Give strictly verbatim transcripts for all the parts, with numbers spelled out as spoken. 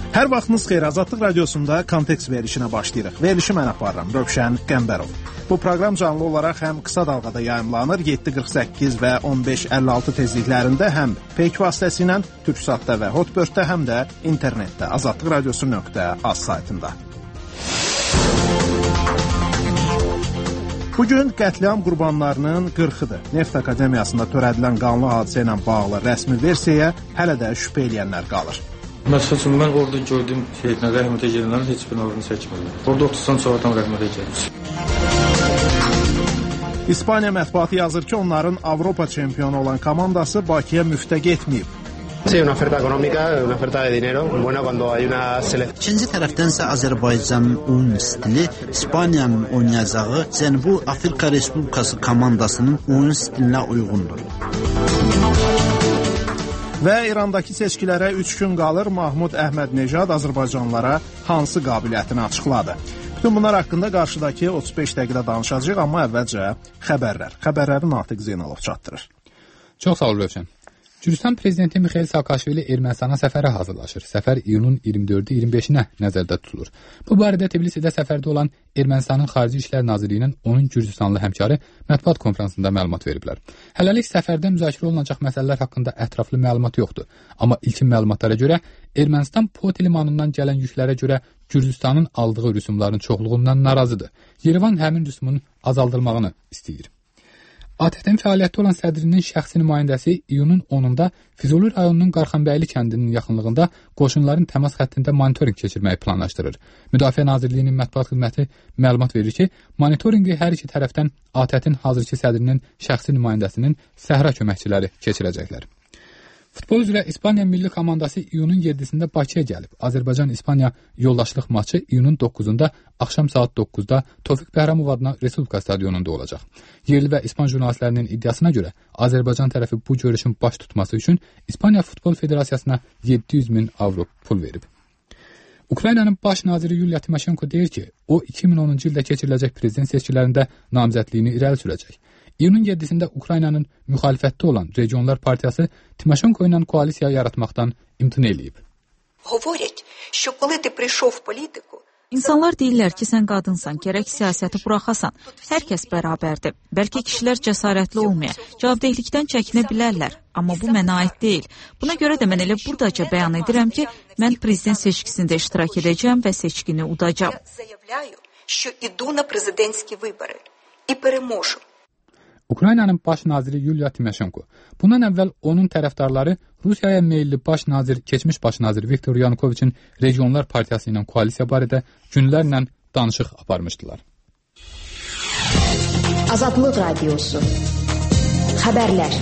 Hər vaxtınız xeyir, Azadlıq Radiosunda kontekst verilişinə başlayırıq. Verilişi mən aparıram, Rövşən Qəmbərov. Bu proqram canlı olaraq həm qısa dalğada yayımlanır, yeddi qırx səkkiz və on beş əlli altı tezliklərində, həm peyk vasitəsilə Türksatda və Hotbird-də, həm də internetdə azadlıq radiosu nöqtə az saytında. Bugün qətliam qurbanlarının qırxıdır. Neft Akademiyasında törədilən qanlı hadisə ilə bağlı rəsmi versiyaya hələ də şübhə eləyənlər qalır. Məsəl üçün, mən orada gördüyüm şeylə rəhmətə gələnlərin heç birinin orada çəkmirlər. Orada otursan çoxdan rəhmətə gəlmiş. İspaniya mətbuatı yazır ki, onların Avropa çempionu olan komandası Bakıya müftə getməyib. Sí, una oferta económica, una oferta de dinero. Bueno, cuando hay una selección. İkinci tərəfdənsə Azərbaycanın oyun stili İspaniyanın oynayacağı Cənubi Afrika Respublikası komandasının oyun stilinə uyğundur. Və İrandakı seçkilərə üç gün qalır. Mahmud Əhməd-Necad Azərbaycanlılara hansı qabiliyyətini açıqladı? Bütün bunlar haqqında qarşıdakı otuz beş dəqiqədə danışacağıq, amma əvvəlcə xəbərlər. Xəbərləri Natiq Zeynalov çatdırır. Çox sağ ol, Rövşən. Gürcüstan prezidenti Mixail Saakashvili Ermənistana səfərə hazırlaşır. Səfər iyunun iyirmi dördü iyirmi beşinə nəzərdə tutulur. Bu barədə Tbilisidə səfərdə olan Ermənistanın Xarici İşlər Nazirliyinin onun Gürcüstanlı həmkarı mətbuat konfransında məlumat veriblər. Hələlik səfərdə müzakirə olunacaq məsələlər haqqında ətraflı məlumat yoxdur. Amma ilkin məlumatlara görə Ermənistan Poti limanından gələn yüklərə görə Gürcüstanın aldığı rüsumların çoxluğundan narazıdır. Yerevan həmin rüsumun azaldılmağını istəyir. A T T-nin fəaliyyətdə olan sədrinin şəxsi nümayəndəsi iyunun onunda Füzuli rayonunun Qarxanbəyli kəndinin yaxınlığında qoşunların təmas xəttində monitorinq keçirməyi planlaşdırır. Müdafiə Nazirliyinin mətbuat xidməti məlumat verir ki, monitorinqi hər iki tərəfdən A T T-nin hazırki sədrinin şəxsi nümayəndəsinin səhra köməkçiləri keçirəcəklər. Futbol üzrə İspaniya milli komandası iyunun yeddisində Bakıya gəlib. Azərbaycan-İspaniya yoldaşlıq maçı iyunun doqquzunda axşam saat doqquzda Tofiq Bəhramov adına Respublika stadionunda olacaq. Yerli və İspan jurnalistlərinin iddiasına görə Azərbaycan tərəfi bu görüşün baş tutması üçün İspaniya Futbol Federasiyasına yeddi yüz min avro pul verib. Ukraynanın baş naziri Yuliya Timoşenko deyir ki, o iki min onuncu ildə keçiriləcək prezident seçkilərində namizədliyini irəli sürəcək. İyunun yeddisində Ukraynanın müxalifətdə olan Regionlar Partiyası Timoşenko ilə koalisiya yaratmaqdan imtina eləyib. İnsanlar deyirlər ki, sən qadınsan, gərək siyasəti buraxasan. Hər kəs bərabərdir. Bəlkə kişilər cəsarətli olmaya, cavabdehlikdən çəkinə bilərlər. Amma bu mənə aid deyil. Buna görə də mən elə buradaca bəyan edirəm ki, mən prezident seçkisində iştirak edəcəm və seçkini udacam. Ukraynanın baş naziri Yuliya Timoşenko. Bundan əvvəl onun tərəfdarları Rusiyaya meylli baş nazir, keçmiş baş nazir Viktor Yanukoviçin Regionlar Partiyası ilə koalisiya barədə günlərlə danışıq aparmışdılar. Azadlıq Radiosu. Xəbərlər.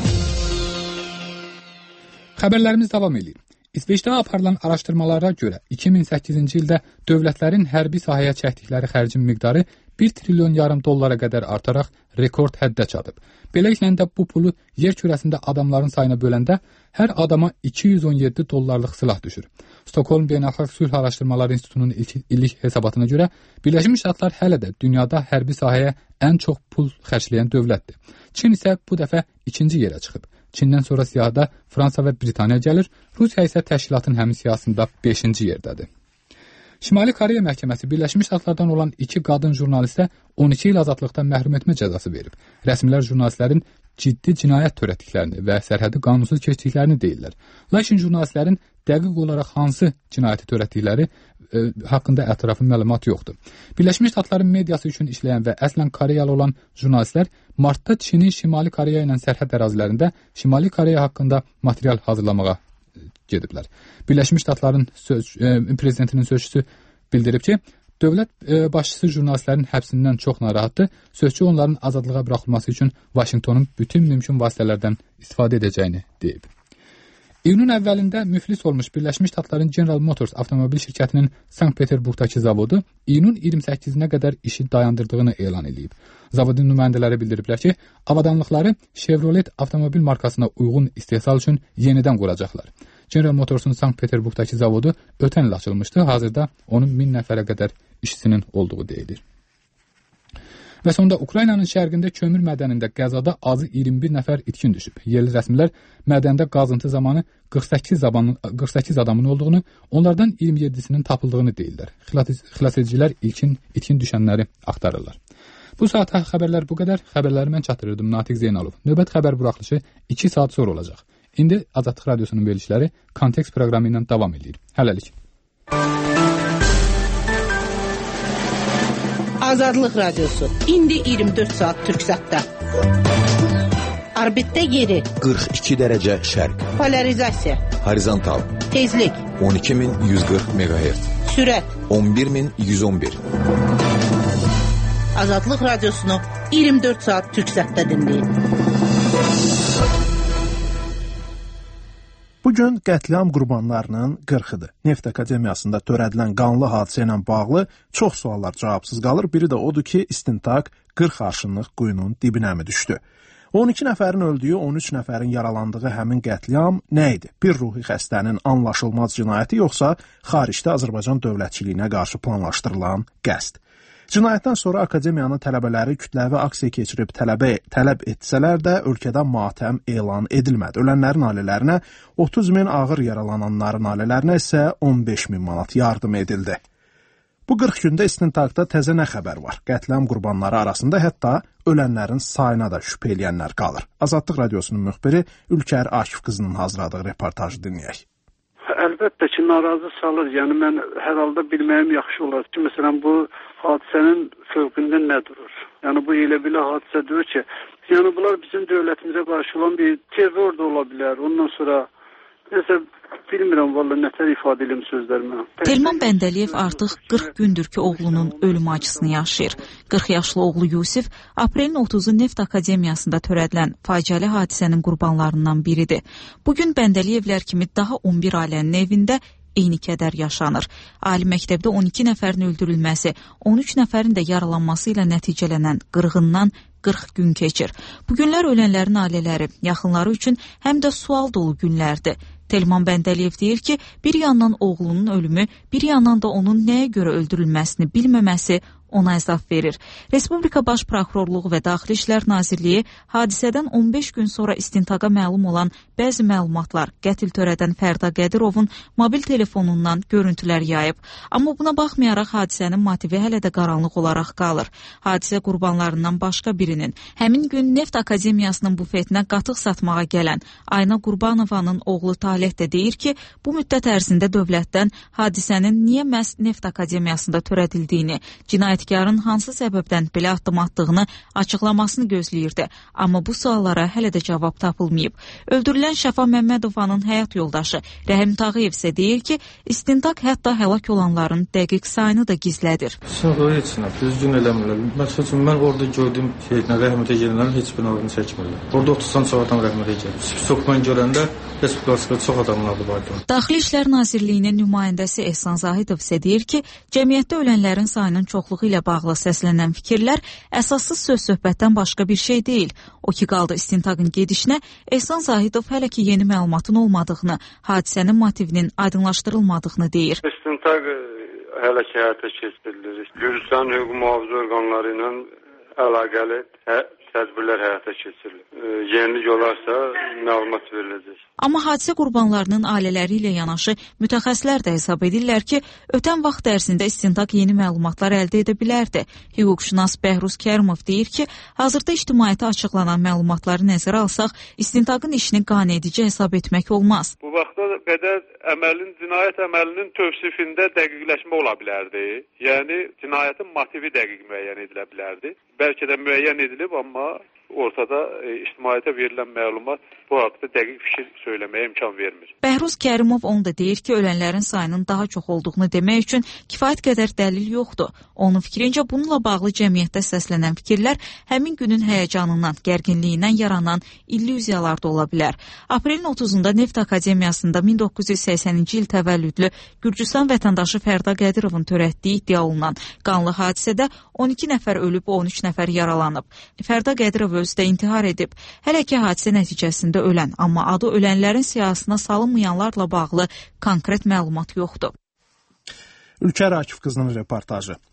Xəbərlərimiz davam edir. İsveçdə aparılan araşdırmalara görə iki min səkkizinci ildə dövlətlərin hərbi sahəyə çəkdikləri xərcin miqdarı bir trilyon yarım dollara qədər artaraq rekord həddə çatıb. Beləliklə də bu pulu yer kürəsində adamların sayına böləndə hər adama iki yüz on yeddi dollarlıq silah düşür. Stockholm Beynəlxalq Sülh Araşdırmaları İnstitutunun ilk, illik hesabatına görə Birləşmiş Ştatlar hələ də dünyada hərbi sahəyə ən çox pul xərcləyən dövlətdir. Çin isə bu dəfə ikinci yerə çıxıb. Çindən sonra siyahıda Fransa və Britaniya gəlir, Rusiya isə təşkilatın həmin siyahısında beşinci yerdədir. Şimali Koreya məhkəməsi Birləşmiş Ştatlardan olan iki qadın jurnalistə on iki il azadlıqdan məhrum etmə cəzası verib. Rəsmilər jurnalistlərin ciddi cinayət törətdiklərini və sərhədi qanunsuz keçdiklərini deyirlər. Lakin jurnalistlərin dəqiq olaraq hansı cinayəti törətdikləri e, haqqında ətraflı məlumat yoxdur. Birləşmiş Ştatların mediası üçün işləyən və əslən Koreyalı olan jurnalistlər martda Çinin Şimali Koreya ilə sərhəd ərazilərində Şimali Koreya haqqında material hazırlamağa gediblər. Birləşmiş Ştatların söz, e, prezidentinin sözçüsü bildirib ki, dövlət e, başçısı jurnalistlərin həbsindən çox narahatdır. Sözçü onların azadlığa buraxılması üçün Vaşinqtonun bütün mümkün vasitələrdən istifadə edəcəyini deyib. İyunun əvvəlində müflis olmuş Birləşmiş Ştatların General Motors avtomobil şirkətinin Sankt-Peterburqdakı zavodu iyunun iyirmi səkkizinə qədər işi dayandırdığını elan edib. Zavodun nümayəndələri bildiriblər ki, avadanlıqları Chevrolet avtomobil markasına uyğun istehsal üçün yenidən quracaqlar. General Motors'un Sankt-Peterburqdakı zavodu ötən il açılmışdı. Hazırda onun min nəfərə qədər işçisinin olduğu deyilir. Və sonda Ukraynanın şərqində kömür mədənində qəzada azı iyirmi bir nəfər itkin düşüb. Yerli rəsmilər mədəndə qazıntı zamanı qırx səkkiz adamın, qırx səkkiz adamın olduğunu, onlardan iyirmi yeddisinin tapıldığını deyirlər. Xilasedicilər ilkin itkin düşənləri axtarırlar. Bu saata xəbərlər bu qədər. Xəbərləri mən çatdırırdım, Natiq Zeynalov. Növbət xəbər buraxılışı iki saat sonra olacaq. İndi Azadlıq Radiosunun verilişləri Kontekst proqramı ilə davam edir. Hələlik. Azadlıq Radiosu. İndi iyirmi dörd saat Türksatda. Orbitdə yeri. qırx iki dərəcə şərq. Polarizasiya. Horizontal. Tezlik. on iki min yüz qırx meqahertz. Sürət. on bir min yüz on bir. Azadlıq Radiosunu iyirmi dörd saat Türksatda dinləyin. Bugün qətliam qurbanlarının qırxıdır. Neft Akademiyasında törədilən qanlı hadisə ilə bağlı çox suallar cavabsız qalır. Biri də odur ki, istintaq qırx arşınlıq quyunun dibinə mi düşdü? on iki nəfərin öldüyü, on üç nəfərin yaralandığı həmin qətliam nə idi? Bir ruhi xəstənin anlaşılmaz cinayəti, yoxsa xaricdə Azərbaycan dövlətçiliyinə qarşı planlaşdırılan qəsd? Cinayətdən sonra akademiyanın tələbələri kütləvi aksiya keçirib tələbə, tələb etsələr də ölkədə matəm elan edilmədi. Ölənlərin ailələrinə otuz min, ağır yaralananların ailələrinə isə on beş min manat yardım edildi. Bu qırx gündə istintaqda təzə nə xəbər var? Qətliam qurbanları arasında hətta ölənlərin sayına da şübhə eləyənlər qalır. Azadlıq Radiosunun müxbiri Ülkər Akif qızının hazırladığı reportajı dinləyək. Əlbəttə ki, narazı salır. Yəni mən hər halda bilməyim yaxşı olar ki, məsələn bu hadisənin fövqündə nə durur? Yəni bu elə belə hadisədir ki, yəni bunlar bizim dövlətimizə qarşı olan bir terror da ola bilər. Ondan sonra nəsə bilmirəm vallahi nətər ifadə edim sözlərimi. Telman Bəndəliyev artıq qırx gündür ki, oğlunun ölüm acısını yaşayır. qırx yaşlı oğlu Yusif aprelin otuzu Neft Akademiyasında törədilən faciəli hadisənin qurbanlarından biridir. Bugün Bəndəliyevlər kimi daha on bir ailənin evində eyni kədər yaşanır. Ali məktəbdə on iki nəfərin öldürülməsi, on üç nəfərin də yaralanması ilə nəticələnən qırğından qırx gün keçir. Bu günlər ölənlərin ailələri, yaxınları üçün həm də sual dolu günlərdir. Telman Bəndəliyev deyir ki, bir yandan oğlunun ölümü, bir yandan da onun nəyə görə öldürülməsini bilməməsi ona əzab verir. Respublika Baş Prokurorluğu və Daxili İşlər Nazirliyi hadisədən on beş gün sonra istintaqa məlum olan bəzi məlumatlar qətl törədən Fərda Qədirovun mobil telefonundan görüntülər yayıb. Amma buna baxmayaraq hadisənin motivi hələ də qaranlıq olaraq qalır. Hadisə qurbanlarından başqa birinin həmin gün Neft Akademiyasının bufetinə qatıq satmağa gələn Ayna Qurbanovanın oğlu Taleh də deyir ki, bu müddət ərzində dövlətdən hadisənin niyə məhz Neft Akademiyasında törədildiyini, cinayətkarın hansı səbəbdən belə addım atdığını açıqlamasını gözləyirdi. Amma bu suallara hələ də cavab tapılmayıb. Öldürülən Şəfa Məmmədovanın həyat yoldaşı Rəhim Tağıyev isə deyir ki, istintaq hətta həlak olanların dəqiq sayını da gizlədir. Sağ heç nə, düzgün eləmirlər. Məsələn, mən orada gördüyüm şeylə rəhmətə gələnlərin heç bir adını çəkmirlər. Orada otuzdan çox adam rəhmətə gəlir. Çox mən görəndə Respublikada çox adamın adı vardı. Daxili İşlər Nazirliyinin nümayəndəsi Ehsan Zahidov isə deyir ki, cəmiyyətdə ölənlərin sayının çoxluğu ilə bağlı səslənən fikirlər əsassız söz-söhbətdən başqa bir şey deyil. O ki qaldı istintaqın gedişinə, Ehsan Zahidov hələ ki yeni məlumatın olmadığını, hadisənin motivinin aydınlaşdırılmadığını deyir. İstintaq hələ ki həyata keçirilir. Gürcüstan hüquq mühafizə orqanları ilə əlaqəli tədbirlər həyata keçirilir. Yenilik olarsa məlumat veriləcək. Amma hadisə qurbanlarının ailələri ilə yanaşı mütəxəssislər də hesab edirlər ki, ötən vaxt ərzində istintaq yeni məlumatlar əldə edə bilərdi. Hüquqşünas Bəhruz Kərimov deyir ki, hazırda ictimaiyyətə açıqlanan məlumatları nəzərə alsaq, istintaqın işini qanedici hesab etmək olmaz. Bu vaxtda qədər əməlin, cinayət əməlinin tövsifində dəqiqləşmə ola bilərdi. Yəni, cinayətin motivi dəqiq müəyyən edilə bilərdi. Bəlkə də müəyyən edilib, amma ortada e, ictimaiyyətə verilən məlumat bu haqda dəqiq fikir söyləməyə imkan vermir. Bəhruz Kərimov onu da deyir ki, ölənlərin sayının daha çox olduğunu demək üçün kifayət qədər dəlil yoxdur. Onun fikrincə bununla bağlı cəmiyyətdə səslənən fikirlər həmin günün həyəcanından, gərginliyindən yaranan illüziyalar da ola bilər. Aprelin otuzunda Neft Akademiyasında min doqquz yüz səksəninci il təvəllüdlü Gürcüstan vətəndaşı Fərda Qədirovun törətdiyi iddia olunan qanlı hadisədə on iki nəfər ölüb, on üç nəfər yaralanıb. Fərda Qədirov özü də intihar edib. Hələ ki hadisə nəticəsində ölən, amma adı ölənlərin siyahısına salınmayanlarla bağlı konkret məlumat yoxdur. Ülkər Akif qızının reportajı.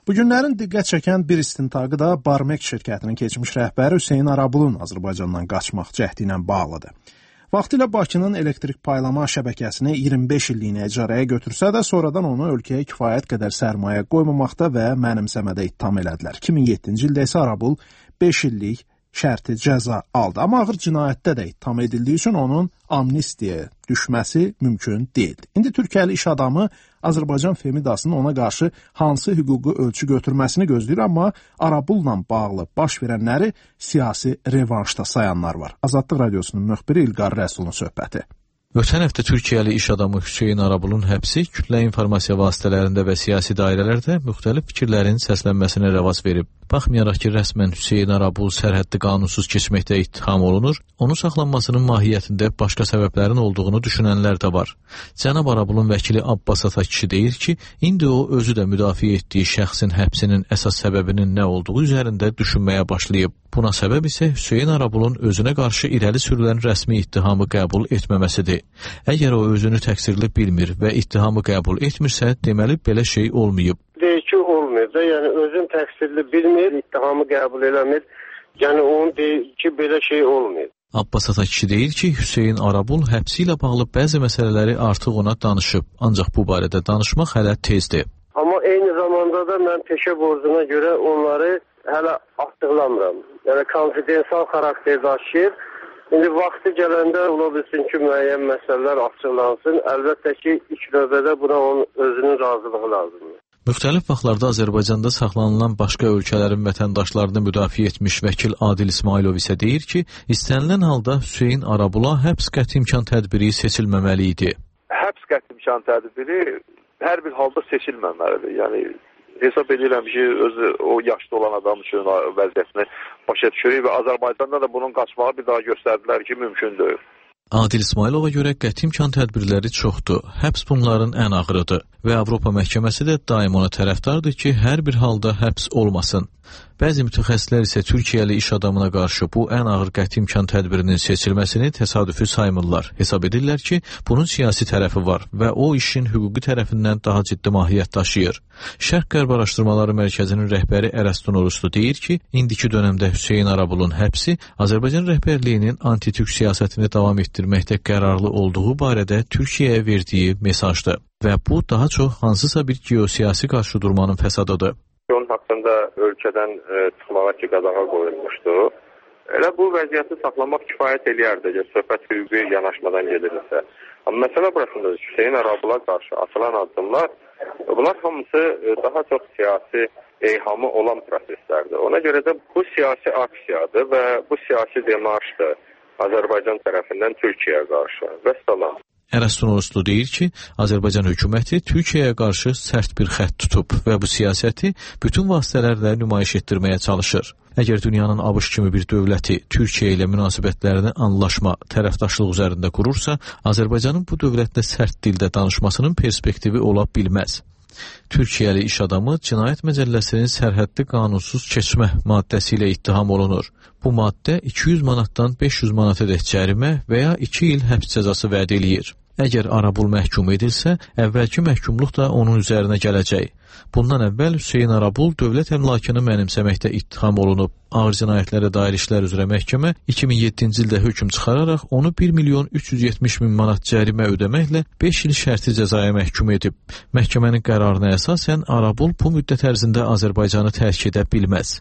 Bu günlərin diqqət çəkən bir istintaqı da Barmek şirkətinin keçmiş rəhbəri Hüseyn Arabulun Azərbaycandan qaçmaq cəhdi ilə bağlıdır. Vaxtilə Bakının elektrik paylama şəbəkəsini iyirmi beş illiyinə icarəyə götürsə də, sonradan onu ölkəyə kifayət qədər sərmayə qoymamaqda və mənimsəmədə ittiham elədilər. iki min yeddinci ildə isə Arabul beş illik şərti cəza aldı. Amma ağır cinayətdə də ittiham edildiyi üçün onun amnistiyaya düşməsi mümkün deyildi. İndi Türkiyəli iş adamı Azərbaycan Femidasının ona qarşı hansı hüquqi ölçü götürməsini gözləyir, amma Arabulla bağlı baş verənləri siyasi revanşda sayanlar var. Azadlıq Radiosunun müxbiri İlqar Rəsulun söhbəti. Ötən həftə Türkiyəli iş adamı Hüseyn Arabulun həbsi kütlə informasiya vasitələrində və siyasi dairələrdə müxtəlif fikirlərin səslənməsinə rəvac verib. Baxmayaraq ki, rəsmən Hüseyn Arabul sərhəddi qanunsuz keçməkdə ittiham olunur, onun saxlanmasının mahiyyətində başqa səbəblərin olduğunu düşünənlər də var. Cənab Arabulun vəkili Abbas Ata kişi deyir ki, indi o özü də müdafiə etdiyi şəxsin həbsinin əsas səbəbinin nə olduğu üzərində düşünməyə başlayıb. Buna səbəb isə Hüseyn Arabulun özünə qarşı irəli sürülən rəsmi ittihamı qəbul etməməsidir. Əgər o özünü təqsirli bilmir və ittihamı qəbul etmirsə, deməli belə şey olmayıb. Deyir ki, olmayıb da, yəni özün təqsirli bilmir, ittihamı qəbul eləmir, yəni onun deyir ki, belə şey olmayıb. Abbas Ata kişi deyir ki, Hüseyn Arabul həbsi ilə bağlı bəzi məsələləri artıq ona danışıb, ancaq bu barədə danışmaq hələ tezdir. Amma eyni zamanda da mən peşə borcuna görə onları hələ açıqlamıram. Yəni konfidensial xarakter daşıyır. İndi vaxtı gələndə ola bilsin ki, müəyyən məsələlər açıqlansın. Əlbəttə ki, ilk növbədə buna onun özünün razılığı lazımdır. Müxtəlif vaxtlarda Azərbaycanda saxlanılan başqa ölkələrin vətəndaşlarını müdafiə etmiş vəkil Adil İsmailov isə deyir ki, istənilən halda Hüseyn Arabula həbs qəti imkan tədbiri seçilməməli idi. Həbs qəti imkan tədbiri hər bir halda seçilməməlidir. Yəni hesab edirəm ki, özü o yaşlı olan adam üçün vəziyyətini başa düşürük və Azərbaycanda da bunun qaçmağı bir daha göstərdilər ki, mümkün deyil. Adil İsmailova görə qəti imkan tədbirləri çoxdur. Həbs bunların ən ağırıdır və Avropa məhkəməsi də daim ona tərəfdardır ki, hər bir halda həbs olmasın. Bəzi mütəxəssislər isə Türkiyəli iş adamına qarşı bu ən ağır qəti imkan tədbirinin seçilməsini təsadüfi saymırlar. Hesab edirlər ki, bunun siyasi tərəfi var və o işin hüquqi tərəfindən daha ciddi mahiyyət daşıyır. Şərq-Qərb Araşdırmaları Mərkəzinin rəhbəri Ərəstun Oruçlu deyir ki, indiki dönəmdə Hüseyn Arabulun həbsi Azərbaycan rəhbərliyinin anti-türk siyasətini davam etdirməkdə qərarlı olduğu barədə Türkiyəyə verdiyi mesajdır və bu daha çox hansısa bir geosiyasi qarşıdurmanın fəsadıdır. Onun haqqında ölkədən e, çıxmağa ki, qadağa qoyulmuşdu. Elə bu vəziyyəti saxlamaq kifayət eləyərdi, söhbət hüquqi yanaşmadan gedirsə. Amma məsələ burasında Hüseyn Arabula qarşı atılan addımlar, bunlar hamısı e, daha çox siyasi eyhamı olan proseslərdir. Ona görə də bu siyasi aksiyadır və bu siyasi demarşdır Azərbaycan tərəfindən Türkiyəyə qarşı. Və salam. Ərəstun Oruçlu deyir ki, Azərbaycan hökuməti Türkiyəyə qarşı sərt bir xətt tutub və bu siyasəti bütün vasitələrlə nümayiş etdirməyə çalışır. Əgər dünyanın ABŞ kimi bir dövləti Türkiyə ilə münasibətlərini anlaşma, tərəfdaşlıq üzərində qurursa, Azərbaycanın bu dövlətlə sərt dildə danışmasının perspektivi ola bilməz. Türkiyəli iş adamı Cinayət Məcəlləsinin sərhəddi qanunsuz keçmə maddəsi ilə ittiham olunur. Bu maddə iki yüz manatdan beş yüz manatadək cərimə və ya iki il həbs cəzası vəd eləyir. Əgər Arabul məhkum edilsə, əvvəlki məhkumluq da onun üzərinə gələcək. Bundan əvvəl Hüseyn Arabul dövlət əmlakını mənimsəməkdə ittiham olunub. Ağır cinayətlərə dair işlər üzrə məhkəmə iki min yeddinci ildə hökm çıxararaq onu bir milyon üç yüz yetmiş min manat cərimə ödəməklə beş il şərti cəzaya məhkum edib. Məhkəmənin qərarına əsasən Arabul bu müddət ərzində Azərbaycanı tərk edə bilməz.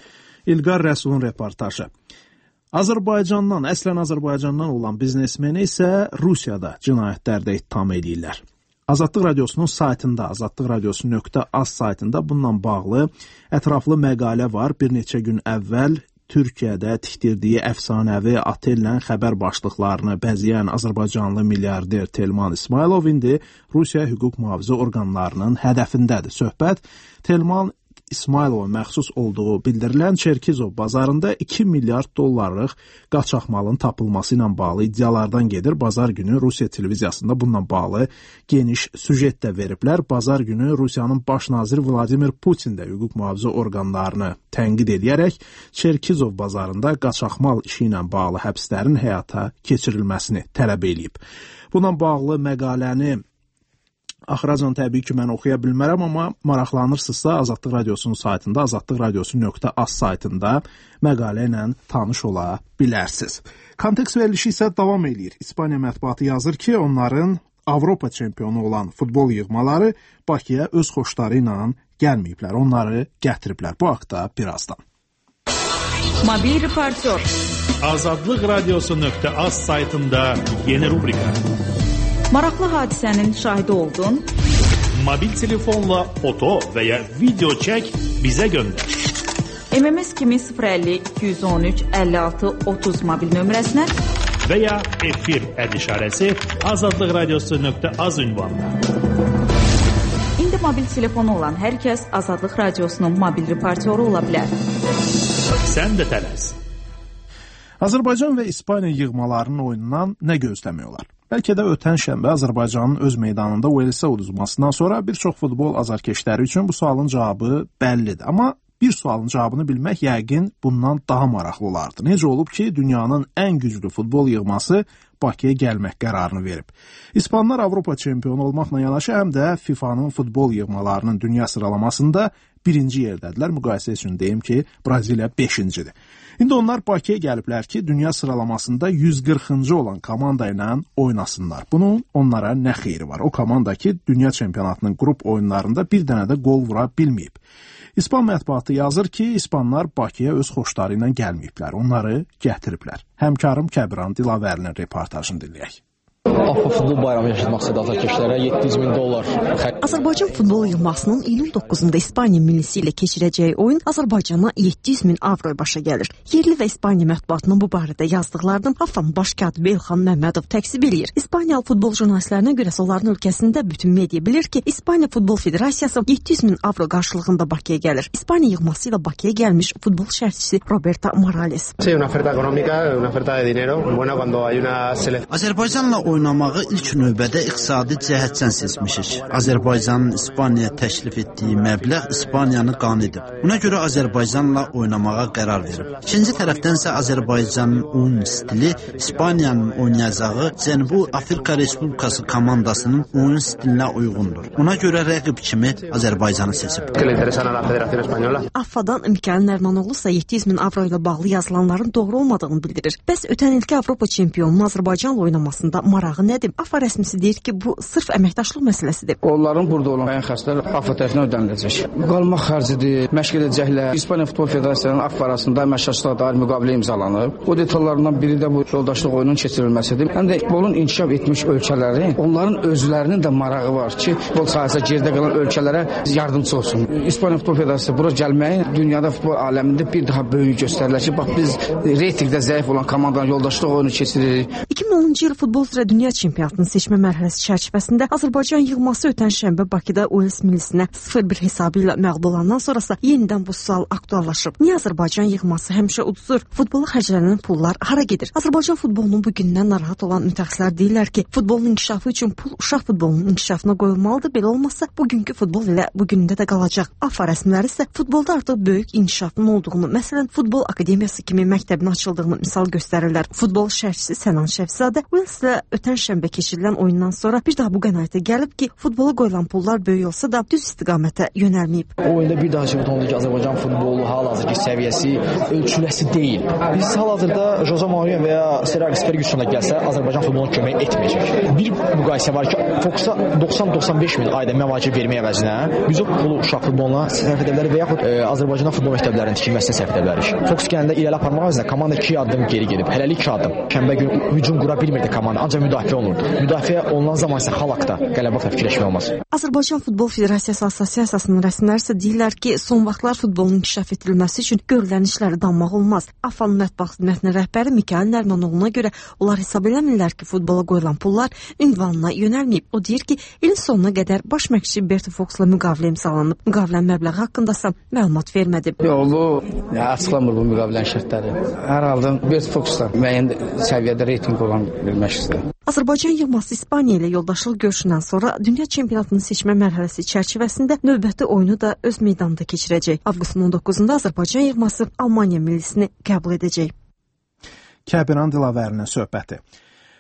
İlqar Rəsulun reportajı. Azərbaycandan, əslən Azərbaycandan olan biznesmeni isə Rusiyada cinayətlərdə ittiham edirlər. Azadlıq Radiosunun saytında, azadlıq radiosu nöqtə az saytında bununla bağlı ətraflı məqalə var. Bir neçə gün əvvəl Türkiyədə tikdirdiyi əfsanəvi otellə xəbər başlıqlarını bəzəyən Azərbaycanlı milyarder Telman İsmailov indi Rusiya hüquq mühafizə orqanlarının hədəfindədir. Söhbət Telman İsmailova məxsus olduğu bildirilən Çerkizov bazarında iki milyard dollarlıq qaçaq malın tapılması ilə bağlı iddialardan gedir. Bazar günü Rusiya televiziyasında bununla bağlı geniş süjet də veriblər. Bazar günü Rusiyanın baş naziri Vladimir Putin də hüquq mühafizə orqanlarını tənqid edərək Çerkizov bazarında qaçaq mal işi ilə bağlı həbslərin həyata keçirilməsini tələb edib. Bununla bağlı məqaləni axıracan təbii ki, mən oxuya bilmərəm, amma maraqlanırsınızsa Azadlıq Radiosunun saytında, azadlıq radiosu nöqtə az saytında məqalə ilə tanış ola bilərsiniz. Kontekst verilişi isə davam eləyir. İspaniya mətbuatı yazır ki, onların Avropa çempionu olan futbol yığmaları Bakıya öz xoşları ilə gəlməyiblər, onları gətiriblər. Bu haqda birazdan. Mobil reportyor. Azadlıq Radiosu nöqtə az saytında yeni rubrika. Maraqlı hadisənin şahidi oldun. Mobil telefonla foto və ya video çək, bizə göndər. M M S kimi sıfır əlli iki yüz on üç əlli altı otuz mobil nömrəsinə və ya efir əd işarəsi Azadlıq Radiosu nöqtə az ünvanına. İndi mobil telefonu olan hər kəs Azadlıq Radiosunun mobil reportyoru ola bilər. Sən də tələs. Azərbaycan və İspaniya yığmalarının oyunundan nə gözləmək olar? Bəlkə də ötən şənbə Azərbaycanın öz meydanında Uelsə uduzmasından sonra bir çox futbol azarkeşləri üçün bu sualın cavabı bəllidir. Amma bir sualın cavabını bilmək yəqin bundan daha maraqlı olardı. Necə olub ki, dünyanın ən güclü futbol yığması Bakıya gəlmək qərarını verib. İspanlar Avropa çempionu olmaqla yanaşı həm də FIFA'nın futbol yığmalarının dünya sıralamasında birinci yerdədirlər. Müqayisə üçün deyim ki, Braziliya beşincidir. İndi onlar Bakıya gəliblər ki, dünya sıralamasında yüz qırxıncı olan komanda ilə oynasınlar. Bunun onlara nə xeyri var? O komanda ki, dünya çempionatının qrup oyunlarında bir dənə də qol vura bilməyib. İspan mətbuatı yazır ki, İspanlar Bakıya öz xoşları ilə gəlməyiblər, onları gətiriblər. Həmkarım Kəbiran Dilavərinin reportajını dinləyək. Avropa futbol bayramı yaşatmaq istədi azarkeşlərə yeddi yüz min dollar. Azərbaycan futbol yığmasının iyunun doqquzunda İspaniya millisi ilə keçirəcəyi oyun Azərbaycana yeddi yüz min avroya başa gəlir. Yerli və İspaniya mətbuatının bu barədə yazdıqlarından AFFA'nın baş katibi İlxan Məmmədov təksib eləyir. İspaniyalı futbol jurnalistlərinə görə onların ölkəsində bütün media bilir ki, İspaniya Futbol Federasiyası yeddi yüz min avro qarşılığında Bakıya gəlir. İspaniya yığması ilə Bakıya gəlmiş futbol şərhçisi Roberto Morales. Sí, una oferta económica, una oferta de dinero. Bueno, cuando hay una selección. Azərbaycanla oynamağı ilk növbədə iqtisadi cəhətdən seçmişik. Azərbaycanın İspaniyaya təklif etdiyi məbləğ İspaniyanı qane edib. Buna görə Azərbaycanla oynamağa qərar verib. İkinci tərəfdənsə Azərbaycanın oyun stili İspaniyanın oynayacağı Cənubi Afrika Respublikası komandasının oyun stilinə uyğundur. Buna görə rəqib kimi Azərbaycanı seçib. AFFA'dan Mikail Nərmanoğlu isə yeddi yüz min avro ilə bağlı yazılanların doğru olmadığını bildirir. Bəs ötən ilki Avropa çempionunun Azərbaycanla oynamasında marağı nədir? AFFA rəsmisi deyir ki, bu sırf əməkdaşlıq məsələsidir. Onların burada olan ən xəstələr AFFA tərəfindən ödəniləcək. Qalmaq xərcidir, məşq edəcəklər. İspaniya Futbol Federasiyasının AFFA arasında əməkdaşlığa dair müqavilə imzalanıb. O detallarından biri də bu yoldaşlıq oyunun keçirilməsidir. Həm də futbolun inkişaf etmiş ölkələri, onların özlərinin də marağı var ki, futbol sahəsində geridə qalan ölkələrə yardımçı olsun. İspaniya Futbol Federasiyası bura gəlməyi dünyada futbol aləmində bir daha böyük göstərirlər ki, bax biz reytinqdə zəif olan komandanın yoldaşlıq oyunu keçiririk. iki min onuncu il futbol üzrə dünya çempionatının seçmə mərhələsi çərçivəsində Azərbaycan yığması ötən şənbə Bakıda Uels millisinə sıfır bir hesabı ilə məğlub olandan sonrası yenidən bu sual aktuallaşıb. Niyə Azərbaycan yığması həmişə uduzur? Futbola xərclənən pullar hara gedir? Azərbaycan futbolunun bugündən narahat olan mütəxəssislər deyirlər ki, futbolun inkişafı üçün pul uşaq futbolunun inkişafına qoyulmalıdır. Belə olmasa bugünkü futbol ilə bugündə də qalacaq. AFFA rəsmiləri isə futbolda artıq böyük inkişafın olduğunu, məsələn, futbol akademiyası kimi məktəbin açıldığını misal göstərirlər. Futbol şərhçisi Sənan Şəfzadə Uelslə ötən şənbə keçirilən oyundan sonra bir daha bu qənaətə gəlib ki, futbola qoyulan pullar böyük olsa da düz istiqamətə yönəlməyib. O oyunda bir daha sübut olundu ki, Azərbaycan futbolu hal-hazırki səviyyəsi ölçüləsi deyil. Biz hal-hazırda Jose Mourinho və ya Sir Alex Ferguson da gəlsə, Azərbaycan futboluna kömək etməyəcək. Bir müqayisə var ki, Foxa doxsan doxsan beş min ayda məvacib vermək əvəzinə biz o pulu uşaq futboluna sərf edə bilərik və yaxud e, Azərbaycanda futbol məktəblərinin tikilməsinə sərf edə bilərik. Fox gələndə irəli aparmaq əvəzinə komanda iki addım geri gedib. Hələlik iki addım. Şənbə günü hücum qura bilmirdi komanda, ancaq müdafiə olunurdu. Müdafiə olunan zaman isə hal haqda qələbə haqda fikirləşmək olmaz. Azərbaycan Futbol Federasiyası Assosiasiyasının rəsmiləri isə deyirlər ki, son vaxtlar futbolun inkişaf etdirilməsi üçün görülən işləri danmaq olmaz. AFFA-nın mətbuat xidmətinin rəhbəri Mikail Nərmanoğlu'na görə onlar hesab eləmirlər ki, futbola qoyulan pullar ünvanına yönəlməyib. O deyir ki, ilin sonuna qədər baş məşqçi Berti Fox'la müqavilə imzalanıb. Müqavilənin məbləği haqqındasa məlumat vermədi. Yox, bu ya, açıqlamır bu müqavilənin şərtləri. Hər halda Berti Fox'la müəyyən səviyyədə reytinq olan bir məşqçidir. Azərbaycan yığması İspaniya ilə yoldaşlıq görüşündən sonra dünya çempionatının seçmə mərhələsi çərçivəsində növbəti oyunu da öz meydanında keçirəcək. Avqustun on doqquzunda Azərbaycan yığması Almaniya millisini qəbul edəcək. Kəbiran Dilavərinin söhbəti.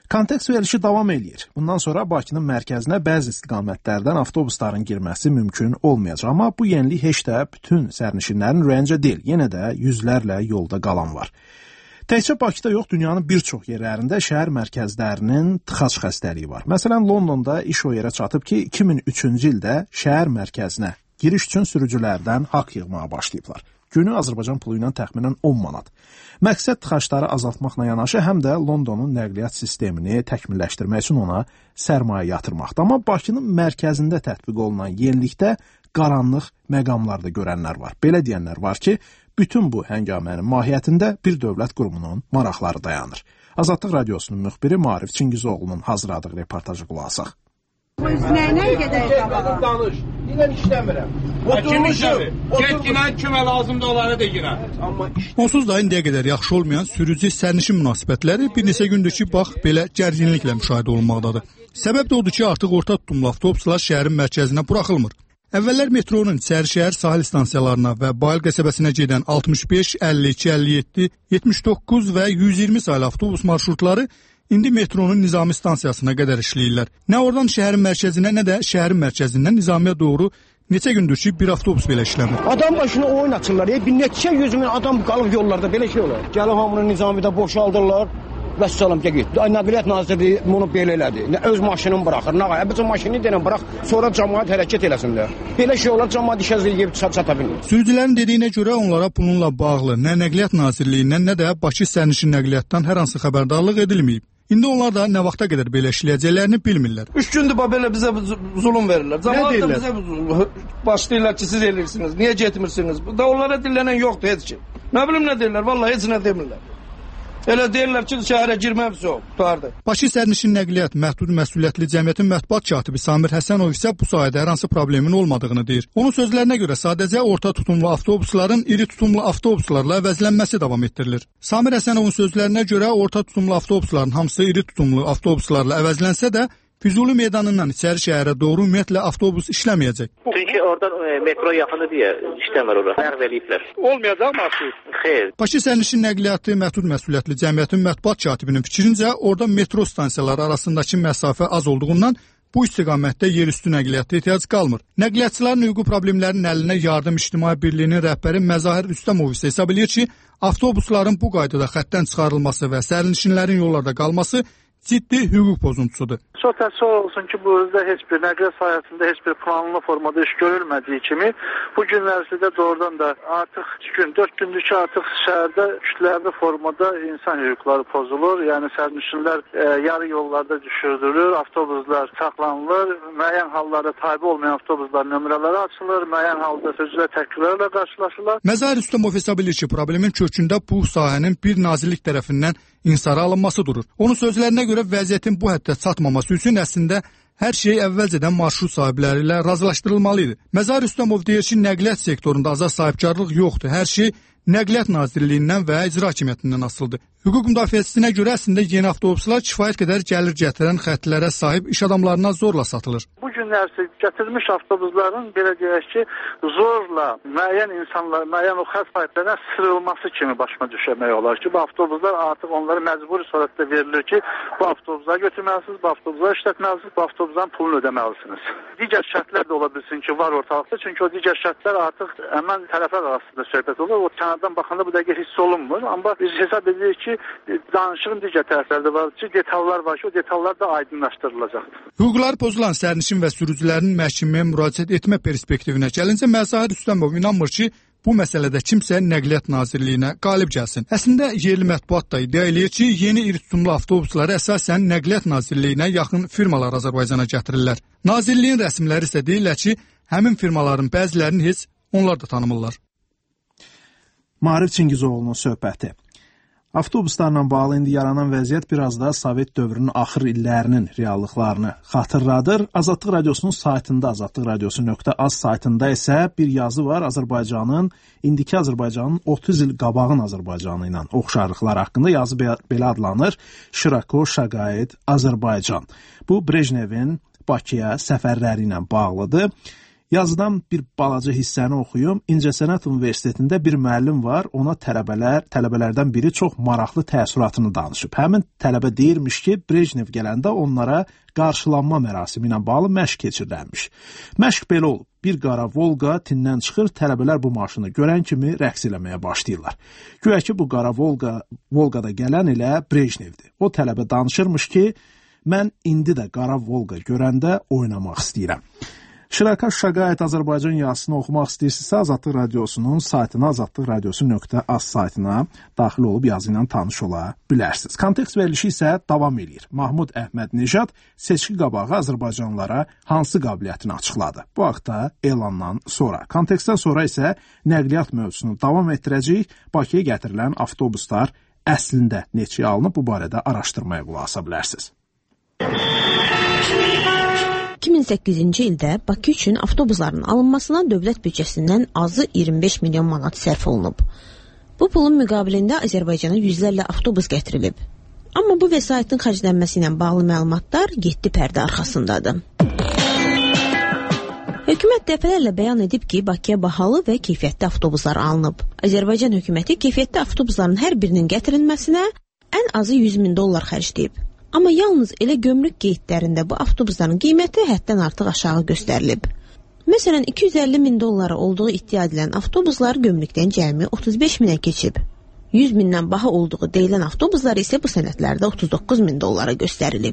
Kontekst verilişi davam eləyir. Bundan sonra Bakının mərkəzinə bəzi istiqamətlərdən avtobusların girməsi mümkün olmayacaq. Amma bu yenilik heç də bütün sərnişinlərin ürəyincə deyil. Yenə də yüzlərlə yolda qalan var. Təkcə Bakıda yox, dünyanın bir çox yerlərində şəhər mərkəzlərinin tıxac xəstəliyi var. Məsələn, Londonda iş o yerə çatıb ki, iki min üçüncü ildə şəhər mərkəzinə giriş üçün sürücülərdən haqq yığmağa başlayıblar. Günü Azərbaycan pulu ilə təxminən on manat. Məqsəd tıxacları azaltmaqla yanaşı həm də Londonun nəqliyyat sistemini təkmilləşdirmək üçün ona sərmayə yatırmaqdır. Amma Bakının mərkəzində tətbiq olunan yenilikdə qaranlıq məqamlarda görənlər var. Belə deyənlər var ki, bütün bu həngamənin mahiyyətində bir dövlət qurumunun maraqları dayanır. Azadlıq Radiosunun müxbiri Maarif Çingizoğlu'nun hazırladığı reportajı qulaq asaq. Nəylə gedək qabağa? Danış. Dinən işləmirəm. Oturmuşum. Get dinən kimə lazımdır onlara da girər. Onsuz da indiyə qədər yaxşı olmayan sürücü-sərnişin münasibətləri bir neçə gündür ki, bax, belə gərginliklə müşahidə olunmaqdadır. Səbəb də odur ki, artıq orta tutumlu avtobuslar şəhərin mərkəzinə buraxılmır. Əvvəllər metronun Çərşəhər sahil stansiyalarına və Bayıl qəsəbəsinə gedən altmış beş, əlli iki, əlli yeddi, yetmiş doqquz və yüz iyirmi saylı avtobus marşrutları İndi metronun Nizami stansiyasına qədər işləyirlər. Nə oradan şəhərin mərkəzinə, nə də şəhərin mərkəzindən Nizamiyə doğru neçə gündür ki, bir avtobus belə işləmir. Adam başına oyun açırlar. Bir neçə yüz min adam qalıb yollarda belə şey olur. Gəlib hamını Nizamidə boşaldırlar. Vəssalam ki, getdi. Nəqliyyat Nazirliyi bunu belə elədi. Nə öz maşınını buraxır, nə qay. Bütün maşını deyən burax, sonra cəmaət hərəkət eləsinlər. Belə şey olar, cəmaət işə zilgib çata bilmir. Sürücülərin dediyinə görə onlara bununla bağlı nə Nəqliyyat Nazirliyindən, nə də Bakı sərnişin nəqliyyatdan hər hansı xəbərdarlıq edilməyib. İndi onlar da nə vaxta qədər belə işləyəcəklərini bilmirlər. Üç gündür belə bizə zulüm verirlər. Cəmaət da bizə başlayırlar ki, siz eləyirsiniz, niyə getmirsiniz? Da onlara dillənən yoxdur heç ki. Nə bilim nə deyirlər, vallahi heç nə demirlər. Elə deyirlər ki, şəhərə girməmsə o, tutardı. Bakı Sərnişin Nəqliyyat Məhdud Məsuliyyətli Cəmiyyətin mətbuat katibi Samir Həsənov isə bu sahədə hər hansı problemin olmadığını deyir. Onun sözlərinə görə sadəcə orta tutumlu avtobusların iri tutumlu avtobuslarla əvəzlənməsi davam etdirilir. Samir Həsənovun sözlərinə görə orta tutumlu avtobusların hamısı iri tutumlu avtobuslarla əvəzlənsə də Füzuli meydanından içəri şəhərə doğru ümumiyyətlə avtobus işləməyəcək. Çünki oradan e, metro yaxını deyə işləmir ora. Ləğv eləyiblər. Olmayacaq mı? Xeyr. Bakı Sərnişin Nəqliyyatı Məhdud Məsuliyyətli Cəmiyyətin mətbuat katibinin fikrincə, orada metro stansiyaları arasındakı məsafə az olduğundan bu istiqamətdə yerüstü nəqliyyata ehtiyac qalmır. Nəqliyyatçıların hüquqi problemlərinin əlinə yardım İctimai Birliyinin rəhbəri Məzahir Rüstəmov isə hesab edir ki, avtobusların bu qaydada xəttdən çıxarılması və sərnişinlərin yollarda qalması ciddi hüquq pozuntusudur. Çox təəssüf olsun ki, bu özdə heç bir nəqliyyat sahəsində heç bir planlı formada iş görülmədiyi kimi, bu günlərdə doğrudan da artıq iki gün, dörd gündür ki, artıq şəhərdə kütləvi formada insan hüquqları pozulur. Yəni sərnişinlər e, yarı yollarda düşürdülür, avtobuslar saxlanılır, müəyyən hallarda tabi olmayan avtobuslar nömrələri açılır, müəyyən halda sürücülər təhqirlərlə qarşılaşırlar. Məzahir Rüstəmov hesab edir ki, problemin kökündə bu sahənin bir nazirlik tərəfindən insara alınması durur. Onun sözlərinə görə vəziyyətin bu həddə çatmaması üçün əslində hər şey əvvəlcədən marşrut sahibləri ilə razılaşdırılmalı idi. Məzahir Rüstəmov deyir ki, nəqliyyat sektorunda azad sahibkarlıq yoxdur. Hər şey Nəqliyyat Nazirliyindən və İcra Hakimiyyətindən asılıdır. Hüquq müdafiəçisinə görə əslində yeni avtobuslar kifayət qədər gəlir gətirən xəttlərə sahib iş adamlarına zorla satılır. Bu günlərsə gətirilmiş avtobusların belə deyək ki, zorla müəyyən insanlar, müəyyən o xətt sahiblərinə sırılması kimi başına düşəmək olar ki, bu avtobuslar artıq onlara məcburi surətdə verilir ki, bu avtobusları götürməlisiniz, bu avtobusları işlətməlisiniz, bu avtobusların pulunu ödəməlisiniz. Digər şərtlər də ola bilsin ki, var ortalıqda, çünki o digər şərtlər artıq həmən tərəflər arasında söhbət olur. O kənardan baxanda bu dəqiqə hiss olunmur, amma biz hesab edirik ki, danışığın digər tərəflərdə var ki, detallar var ki, o detallar da aydınlaşdırılacaqdır. Hüquqları pozulan sərnişin və sürücülərin məhkəməyə müraciət etmə perspektivinə gəlincə, Məzahir Rüstəmov inanmır ki, bu məsələdə kimsə Nəqliyyat Nazirliyinə qalib gəlsin. Əslində, yerli mətbuat da iddia eləyir ki, yeni iri tutumlu avtobusları əsasən Nəqliyyat Nazirliyinə yaxın firmalar Azərbaycana gətirirlər. Nazirliyin rəsmiləri isə deyirlər ki, həmin firmaların bəzilərini heç onlar da tanımırlar. Maarif Çingizoğlu'nun söhbəti. Avtobuslarla bağlı indi yaranan vəziyyət biraz da Sovet dövrünün axır illərinin reallıqlarını xatırladır. Azadlıq Radiosunun saytında, azadlıq radiosu nöqtə az saytında isə bir yazı var. Azərbaycanın, indiki Azərbaycanın otuz il qabağın Azərbaycanı ilə oxşarlıqlar haqqında yazı belə adlanır. Şirako Şaqayet Azərbaycan. Bu Brejnevin Bakıya səfərləri ilə bağlıdır. Yazıdan bir balaca hissəni oxuyum. İncəsənət Universitetində bir müəllim var. Ona tələbələr, tələbələrdən biri çox maraqlı təəssüratını danışıb. Həmin tələbə deyirmiş ki, Brejnev gələndə onlara qarşılanma mərasimi ilə bağlı məşq keçirilmiş. Məşq belə olub. Bir qara Volqa tindən çıxır, tələbələr bu maşını görən kimi rəqs eləməyə başlayırlar. Güya ki, bu qara Volqa, Volqada gələn elə Brejnevdir. O tələbə danışırmış ki, mən indi də qara Volqa görəndə oynamaq istəyirəm. Şiraka Şagayət Azərbaycan yazısını oxumaq istəyirsinizsə, Azadlıq Radiosunun saytına, azadlıq radiosu nöqtə az saytına daxil olub yazı ilə tanış ola bilərsiniz. Kontekst verilişi isə davam edir. Mahmud Əhmədnejad seçki qabağı Azərbaycanlılara hansı qabiliyyətini açıqladı? Bu haqda elandan sonra. Kontekstdən sonra isə nəqliyyat mövzusunu davam etdirəcəyik. Bakıya gətirilən avtobuslar əslində neçəyə alınıb? Bu barədə araşdırmaya qulaq asa bilərsiniz. iki min səkkizinci ildə Bakı üçün avtobusların alınmasına dövlət büdcəsindən azı iyirmi beş milyon manat sərf olunub. Bu pulun müqabilində Azərbaycana yüzlərlə avtobus gətirilib. Amma bu vəsaitin xərclənməsi ilə bağlı məlumatlar yeddi pərdə arxasındadır. Hökumət dəfələrlə bəyan edib ki, Bakıya bahalı və keyfiyyətli avtobuslar alınıb. Azərbaycan hökuməti keyfiyyətli avtobusların hər birinin gətirilməsinə ən azı yüz min dollar xərcləyib. Amma yalnız elə gömrük qeydlərində bu avtobusların qiyməti həddən artıq aşağı göstərilib. Məsələn, iki yüz əlli min dollara olduğu iddia edilən avtobuslar gömrükdən cəmi otuz beş minə keçib. yüz mindən baha olduğu deyilən avtobuslar isə bu sənədlərdə otuz doqquz min dollara göstərilib.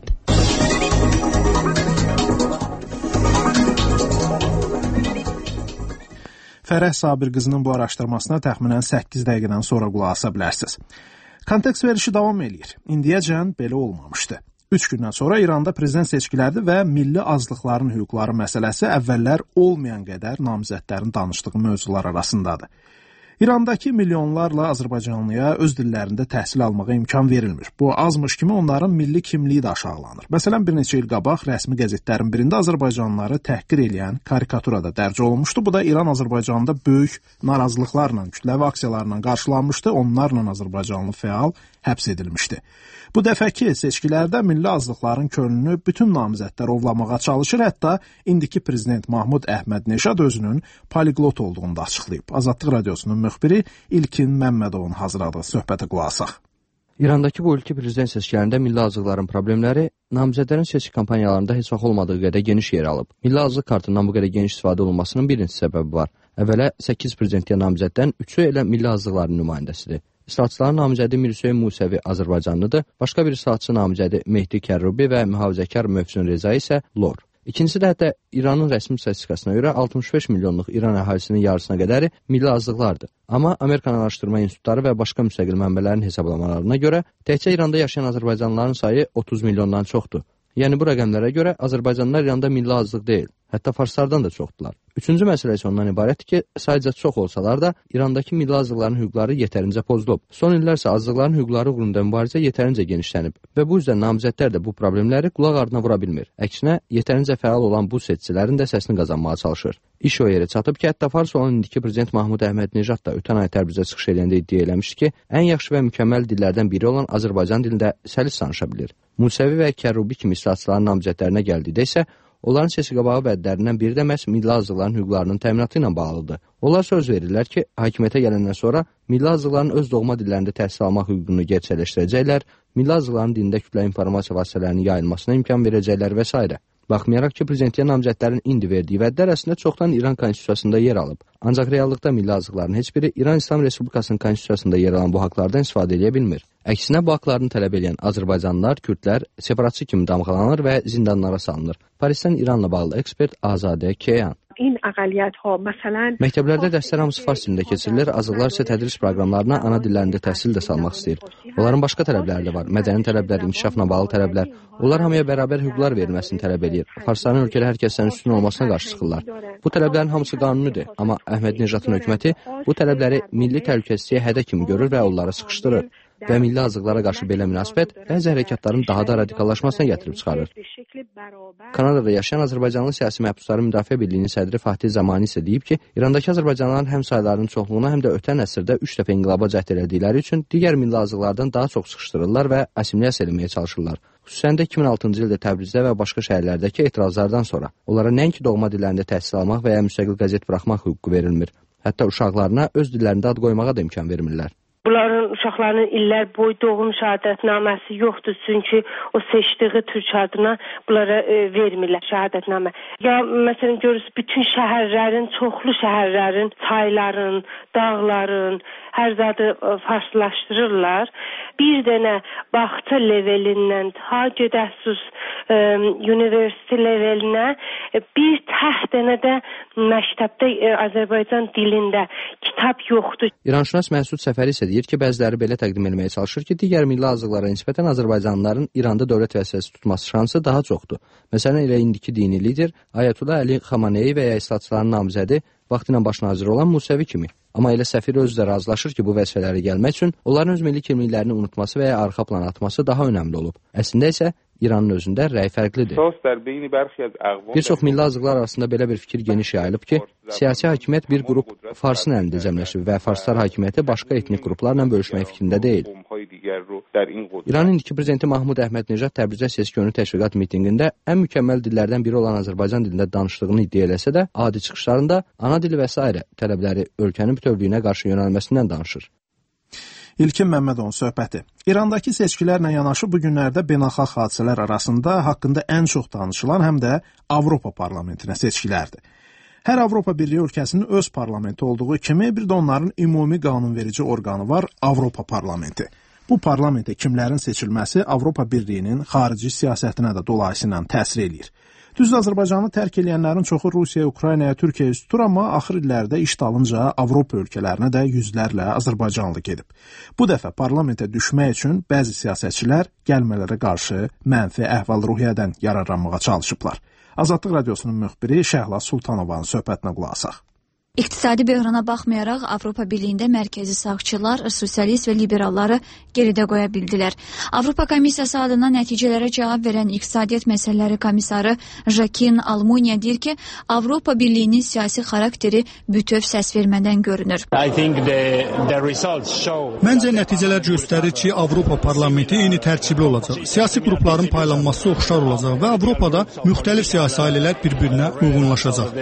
Fərəh Sabir qızının bu araşdırmasına təxminən səkkiz dəqiqədən sonra qulaq asa bilərsiniz. Kontekst verişi davam eləyir. İndiyəcən belə olmamışdı. Üç gündən sonra İranda prezident seçkiləri və milli azlıqların hüquqları məsələsi əvvəllər olmayan qədər namizədlərin danışdığı mövzular arasındadır. İrandakı milyonlarla Azərbaycanlıya öz dillərində təhsil almağa imkan verilmir. Bu azmış kimi onların milli kimliyi də aşağılanır. Məsələn, bir neçə il qabaq rəsmi qəzetlərin birində Azərbaycanlıları təhqir eləyən karikatura da dərc olunmuşdu. Bu da İran Azərbaycanında böyük narazılıqlarla, kütləvi aksiyalarla qarşılanmışdı. Onlarla Azərbaycanlı fəal həbs edilmişdi. Bu dəfəki seçkilərdə milli azlıqların könlünü bütün namizədlər ovlamağa çalışır. Hətta indiki prezident Mahmud Əhmədnejad özünün poliglot olduğunu da açıqlayıb. Azadlıq Radiosunun müxbiri İlkin Məmmədovun hazırladığı söhbətə qulaq asaq. İrandakı bu ilki prezident seçkilərində milli azlıqların problemləri namizədlərin seçki kampanyalarında heç vaxt olmadığı qədər geniş yer alıb. Milli azlıq kartından bu qədər geniş istifadə olunmasının bir neçə səbəbi var. Əvvələ səkkiz prezidentiyyə namizəddən üçü elə milli azlıqların nümayəndəsidir. İslahatçıların namizədi Mirsöyn Musəvi Azərbaycanlıdır, başqa bir islahatçı namizədi Mehdi Kərrubi və mühafizəkar Mövsün Rezai isə Lor. İkincisi də hətta İranın rəsmi statistikasına görə altmış beş milyonluq İran əhalisinin yarısına qədəri milli azlıqlardır. Amma Amerikan Araşdırma İnstitutları və başqa müstəqil mənbələrin hesablamalarına görə təkcə İranda yaşayan Azərbaycanlıların sayı otuz milyondan çoxdur. Yəni bu rəqəmlərə görə Azərbaycanlılar İranda milli azlıq deyil, hətta farslardan da çoxdular. Üçüncü məsələ isə ondan ibarətdir ki, sayca çox olsalar da İrandakı milli azlıqların hüquqları yetərincə pozulub. Son illər isə azlıqların hüquqları uğrunda mübarizə yetərincə genişlənib və bu yüzdən namizədlər də bu problemləri qulaq ardına vura bilmir. Əksinə, yetərincə fəal olan bu seçicilərin də səsini qazanmağa çalışır. İş o yerə çatıb ki, hətta Fars olan indiki prezident Mahmud Əhmədnejad da ötən ay Təbrizə çıxış edəndə iddia eləmişdi ki, ən yaxşı və mükəmməl dillərdən biri olan Azərbaycan dilində səlis danışa bilir. Musəvi və Kərrubi kimi islahatçıların namizədlərinə gəldikdə isə onların seçki qabağı vədlərindən biri də məhz milli azlıqların hüquqlarının təminatı ilə bağlıdır. Onlar söz verirlər ki, hakimiyyətə gələndən sonra milli azlıqların öz doğma dillərində təhsil almaq hüququnu gerçəkləşdirəcəklər, milli azlıqların dilində kütləvi informasiya vasitələrinin yayılmasına imkan verəcəklər və s. Baxmayaraq ki, prezidentiyyə namizədlərin indi verdiyi vədlər əslində çoxdan İran konstitusiyasında yer alıb. Ancaq reallıqda milli azlıqların heç biri İran İslam Respublikasının konstitusiyasında yer alan bu haqlardan istifadə edə bilmir. Əksinə bu haqlarını tələb edən Azərbaycanlılar, Kürdlər separatçı kimi damğalanır və zindanlara salınır. Parisdən İranla bağlı ekspert Azadə Keyan. این اقلیت ها مثلا Məktəblərdə dərslər hamısı fars dilində keçirilir, azıqlar isə tədris proqramlarına ana dillərində təhsil də salmaq istəyir. Onların başqa tələbləri də var, mədəni tələblər, inkişafla bağlı tələblər. Onlar hamıya bərabər hüquqlar verilməsini tələb edir. Farsların ölkədə hər kəsdən üstün olmasına qarşı çıxırlar. Bu tələblərin hamısı qanunidir, amma Əhmədnejadın hökuməti bu tələbləri milli təhlükəsizliyə hədə kimi görür və onlara sıxışdırır. Və milli azlıqlara qarşı belə münasibət bəzi hərəkatların daha da radikallaşmasına gətirib çıxarır. Kanadada yaşayan Azərbaycanlı siyasi məhbusların Müdafiə Birliyinin sədri Fatih Zamani isə deyib ki, İrandakı Azərbaycanlıların həm saylarının çoxluğuna, həm də ötən əsrdə üç dəfə inqilaba cəhd elədikləri üçün digər milli azlıqlardan daha çox sıxışdırırlar və assimilyasiya etməyə çalışırlar. Xüsusən də iki min altıncı ildə Təbrizdə və başqa şəhərlərdəki etirazlardan sonra onlara nəinki doğma dillərində təhsil almaq və ya müstəqil qəzet buraxmaq hüququ verilmir. Hətta uşaqlarına öz dillərində ad qoymağa da imkan vermirlər. Bunların uşaqlarının illər boyu doğum şəhadətnaməsi yoxdur, çünki o seçdiyi türk adına bunlara e, vermirlər şəhadətnamə. Ya məsələn görürsünüz, bütün şəhərlərin, çoxlu şəhərlərin, çayların, dağların hər zadı e, farslaşdırırlar. Bir dənə bağça levelindən ta gedəsiz e, universitet levelinə e, bir tək dənə də məktəbdə e, Azərbaycan dilində kitab yoxdur. İranşünas Məsud Səfəri isə deyir ki, bəziləri belə təqdim etməyə çalışır ki, digər milli azlıqlara nisbətən Azərbaycanlıların İranda dövlət vəzifəsi tutması şansı daha çoxdur. Məsələn, elə indiki dini lider Ayətullah Əli Xamenei və ya İslamçıların namizədi vaxtilə baş naziri olan Musavi kimi. Amma elə səfir özü də razılaşır ki, bu vəzifələrə gəlmək üçün onların öz milli kimliklərini unutması və ya arxa plana atması daha önəmli olub. Əslində isə İranın özündə rəy fərqlidir. Bir çox milli azlıqlar arasında belə bir fikir geniş yayılıb ki, siyasi hakimiyyət bir qrup Farsın əlində cəmləşib və Farslar hakimiyyəti başqa etnik qruplarla bölüşmək fikrində deyil. İranın indiki prezidenti Mahmud Əhməd-Necad Təbrizdə seçki təşviqat mitinqində ən mükəmməl dillərdən biri olan Azərbaycan dilində danışdığını iddia eləsə də, adi çıxışlarında ana dili və s. tələbləri ölkənin bütövlüyünə qarşı yönəlməsindən danışır. İlkin Məmmədovun söhbəti. İrandakı seçkilərlə yanaşı bu günlərdə beynəlxalq hadisələr arasında haqqında ən çox danışılan həm də Avropa parlamentinə seçkilərdir. Hər Avropa Birliyi ölkəsinin öz parlamenti olduğu kimi bir də onların ümumi qanunverici orqanı var, Avropa parlamenti. Bu parlamentə kimlərin seçilməsi Avropa Birliyinin xarici siyasətinə də dolayısıyla təsir eləyir. Düzdür, Azərbaycanı tərk edənlərin çoxu Rusiyaya, Ukraynaya, Türkiyəyə üst tutur, amma axır illərdə iş dalınca Avropa ölkələrinə də yüzlərlə Azərbaycanlı gedib. Bu dəfə parlamentə düşmək üçün bəzi siyasətçilər gəlmələrə qarşı mənfi əhval-ruhiyyədən yararlanmağa çalışıblar. Azadlıq Radiosunun müxbiri Şəhla Sultanovanın söhbətinə qulaq asaq. İqtisadi böhrana baxmayaraq Avropa Birliyində mərkəzi sağçılar, sosialist və liberalları geridə qoya bildilər. Avropa Komissiyası adına nəticələrə cavab verən İqtisadiyyat Məsələləri Komissarı Jakin Almunia deyir ki, Avropa Birliyinin siyasi xarakteri bütöv səs vermədən görünür. The, the show... Məncə nəticələr göstərir ki, Avropa Parlamenti eyni tərkibli olacaq. Siyasi qrupların paylanması oxşar olacaq və Avropada müxtəlif siyasi ailələr bir-birinə uyğunlaşacaq.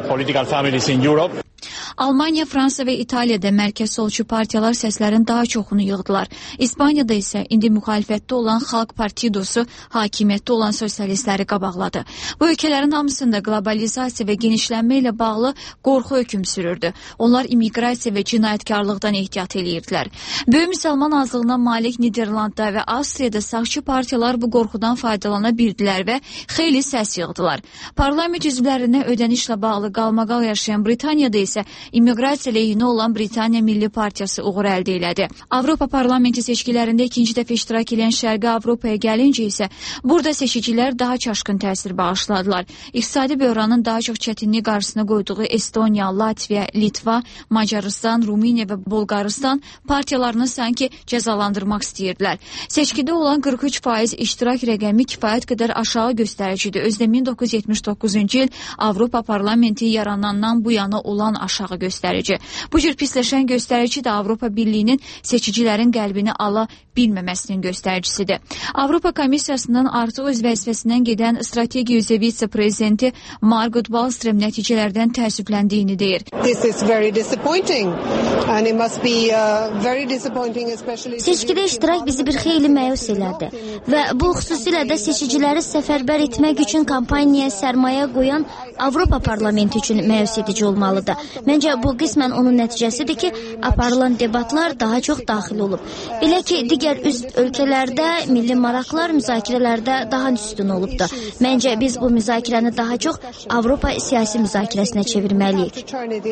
Almaniya, Fransa və İtaliyada mərkəz solçu partiyalar səslərin daha çoxunu yığdılar. İspaniyada isə indi müxalifətdə olan Xalq Partidosu hakimiyyətdə olan sosialistləri qabaqladı. Bu ölkələrin hamısında qlobalizasiya və genişlənmə ilə bağlı qorxu hökm sürürdü. Onlar immiqrasiya və cinayətkarlıqdan ehtiyat edirdilər. Böyük müsəlman azlığına malik Niderlandda və Avstriyada sağçı partiyalar bu qorxudan faydalana bildilər və xeyli səs yığdılar. Parlament üzvlərinə ödənişlə bağlı qalmaqal yaşayan Britaniyada isə immiqrasiya lehine olan Britaniya Milli Partiyası uğur əldə elədi. Avropa Parlamenti seçkilərində ikinci dəfə iştirak edən Şərqi Avropaya gəlincə isə burada seçicilər daha çaşqın təsir bağışladılar. İqtisadi böhranın daha çox çətinlik qarşısına qoyduğu Estoniya, Latviya, Litva, Macarıstan, Rumıniya və Bolqarıstan partiyalarını sanki cəzalandırmaq istəyirdilər. Seçkidə olan qırx üç faiz iştirak rəqəmi kifayət qədər aşağı göstəricidir. Özdə min doqquz yüz yetmiş doqquzuncu il Avropa Parlamenti yaranandan bu yana olan aşağı göstərici. Bu cür pisləşən göstərici də Avropa Birliyinin seçicilərin qəlbini ala bilməməsinin göstəricisidir. Avropa Komissiyasının artıq öz vəzifəsindən gedən strategiya üzrə vitse-prezidenti Margot Wallström nəticələrdən təəssüfləndiyini deyir. Seçkidə iştirak bizi bir xeyli məyus elədi və bu xüsusilə də seçiciləri səfərbər etmək üçün kampaniyaya sərmayə qoyan Avropa Parlamenti üçün məyus edici olmalıdır. Məncə bu qismən onun nəticəsidir ki, aparılan debatlar daha çox daxil olub. Belə ki, digər üst ölkələrdə milli maraqlar müzakirələrdə daha üstün olubdur. Məncə biz bu müzakirəni daha çox Avropa siyasi müzakirəsinə çevirməliyik.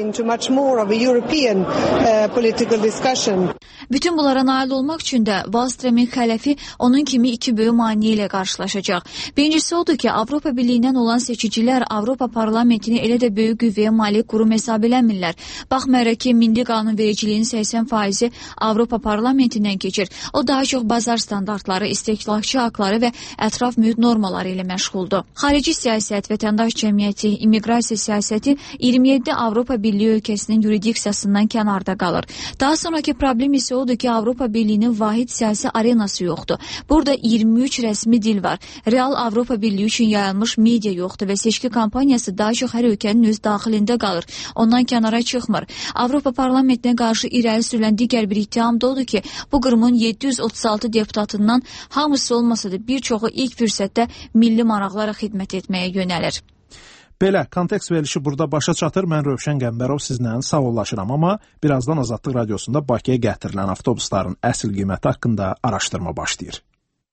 Bütün bunlara nail olmaq üçün də Wallströmin xələfi onun kimi iki böyük maneə ilə qarşılaşacaq. Birincisi odur ki, Avropa Birliyindən olan seçicilər Avropa Parlamentini elə də böyük qüvvəyə malik qurum hesab eləmirlər. Baxmayaraq ki, milli qanunvericiliyin səksən faizi Avropa Parlamentindən keçir. O daha çox bazar standartları, istehlakçı haqları və ətraf mühit normaları ilə məşğuldur. Xarici siyasət, vətəndaş cəmiyyəti, immiqrasiya siyasəti iyirmi yeddi Avropa Birliyi ölkəsinin yurisdiksiyasından kənarda qalır. Daha sonraki problem isə odur ki, Avropa Birliyinin vahid siyasi arenası yoxdur. Burada iyirmi üç rəsmi dil var. Real Avropa Birliyi üçün yayılmış media yoxdur və seçki kampaniyası daha çox hər ölkənin öz daxilində qalır. Ondan kənara çıxmır. Avropa Parlamentinə qarşı irəli sürülən digər bir ittiham da odur ki, bu qrupumun yeddi yüz otuz altı deputatından hamısı olmasa da bir çoxu ilk fürsətdə milli maraqlara xidmət etməyə yönəlir. Belə, kontekst verilişi burada başa çatır. Mən Rövşən Qəmbərov sizlə sağollaşıram, amma birazdan Azadlıq Radiosunda Bakıya gətirilən avtobusların əsl qiyməti haqqında araşdırma başlayır.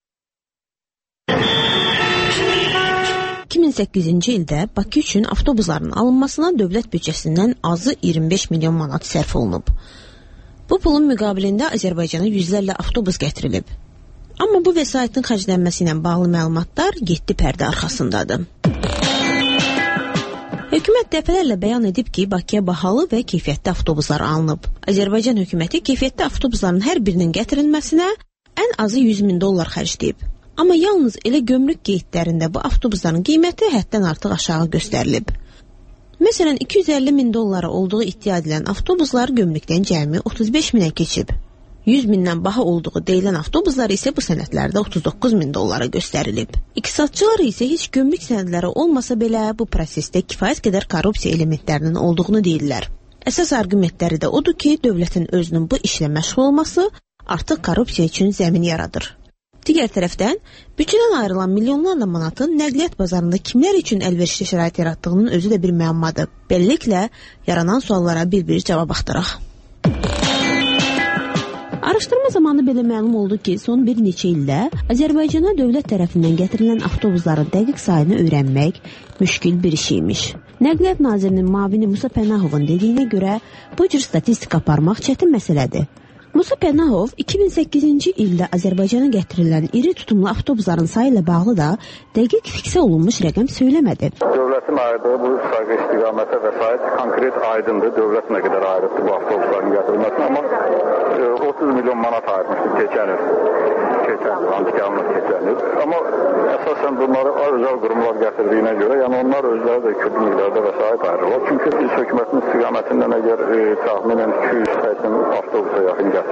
iki min səkkizinci ildə Bakı üçün avtobusların alınmasına dövlət büdcəsindən azı iyirmi beş milyon manat sərf olunub. Bu pulun müqabilində Azərbaycana yüzlərlə avtobus gətirilib. Amma bu vəsaitin xərclənməsi ilə bağlı məlumatlar yeddi pərdə arxasındadır. Hökumət dəfələrlə bəyan edib ki, Bakıya bahalı və keyfiyyətli avtobuslar alınıb. Azərbaycan hökuməti keyfiyyətli avtobusların hər birinin gətirilməsinə ən azı yüz min dollar xərcləyib. Amma yalnız elə gömrük qeydlərində bu avtobusların qiyməti həddən artıq aşağı göstərilib. Məsələn, iki yüz əlli min dollara olduğu iddia edilən avtobuslar gömrükdən cəmi otuz beş minə keçib. yüz mindən baha olduğu deyilən avtobuslar isə bu sənədlərdə otuz doqquz min dollara göstərilib. İqtisadçılar isə heç gömrük sənədləri olmasa belə bu prosesdə kifayət qədər korrupsiya elementlərinin olduğunu deyirlər. Əsas arqumentləri də odur ki, dövlətin özünün bu işlə məşğul olması artıq korrupsiya üçün zəmin yaradır. Digər tərəfdən, büdcədən ayrılan milyonlarla manatın nəqliyyat bazarında kimlər üçün əlverişli şərait yaratdığının özü də bir müəmmadır. Beləliklə, yaranan suallara bir-bir cavab axtaraq. Araşdırma zamanı belə məlum oldu ki, son bir neçə ildə Azərbaycana dövlət tərəfindən gətirilən avtobusların dəqiq sayını öyrənmək müşkül bir işiymiş. Nəqliyyat Nazirinin müavini Musa Pənahovun dediyinə görə bu cür statistika aparmaq çətin məsələdir. Musa Pənahov iki min səkkizinci ildə Azərbaycana gətirilən iri tutumlu avtobusların sayı ilə bağlı da dəqiq fiksə olunmuş rəqəm söyləmədi. Dövlətin ayırdığı bu sayğı istiqamətə vəsait konkret aydındır. Dövlət nə qədər ayırdı bu avtobusların gətirilməsinə, amma otuz milyon manat ayırmışdı keçən il. Keçən il, antikanlıq keçən il. Amma əsasən bunları özel qurumlar gətirdiyinə görə, yəni onlar özləri də küllü miqdarda vəsait ayırırlar. Çünki biz hökumətin istiqamətindən əgər e, təxminən iki yüz səksən avtobusa yaxın gətirir.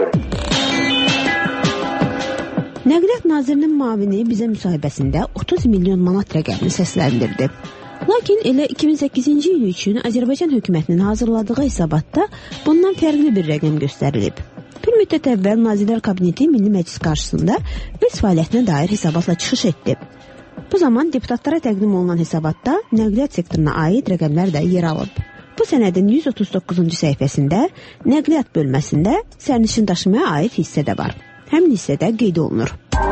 Nəqliyyat Nazirinin müavini bizə müsahibəsində otuz milyon manat rəqəmini səsləndirdi. Lakin elə iki min səkkizinci il üçün Azərbaycan hökumətinin hazırladığı hesabatda bundan fərqli bir rəqəm göstərilib. Bir müddət əvvəl Nazirlər Kabineti Milli Məclis qarşısında öz fəaliyyətinə dair hesabatla çıxış etdi. Bu zaman deputatlara təqdim olunan hesabatda nəqliyyat sektoruna aid rəqəmlər də yer alıb. Bu sənədin yüz otuz doqquzuncu səhifəsində nəqliyyat bölməsində sərnişin daşımaya aid hissə də var. Həmin hissədə qeyd olunur.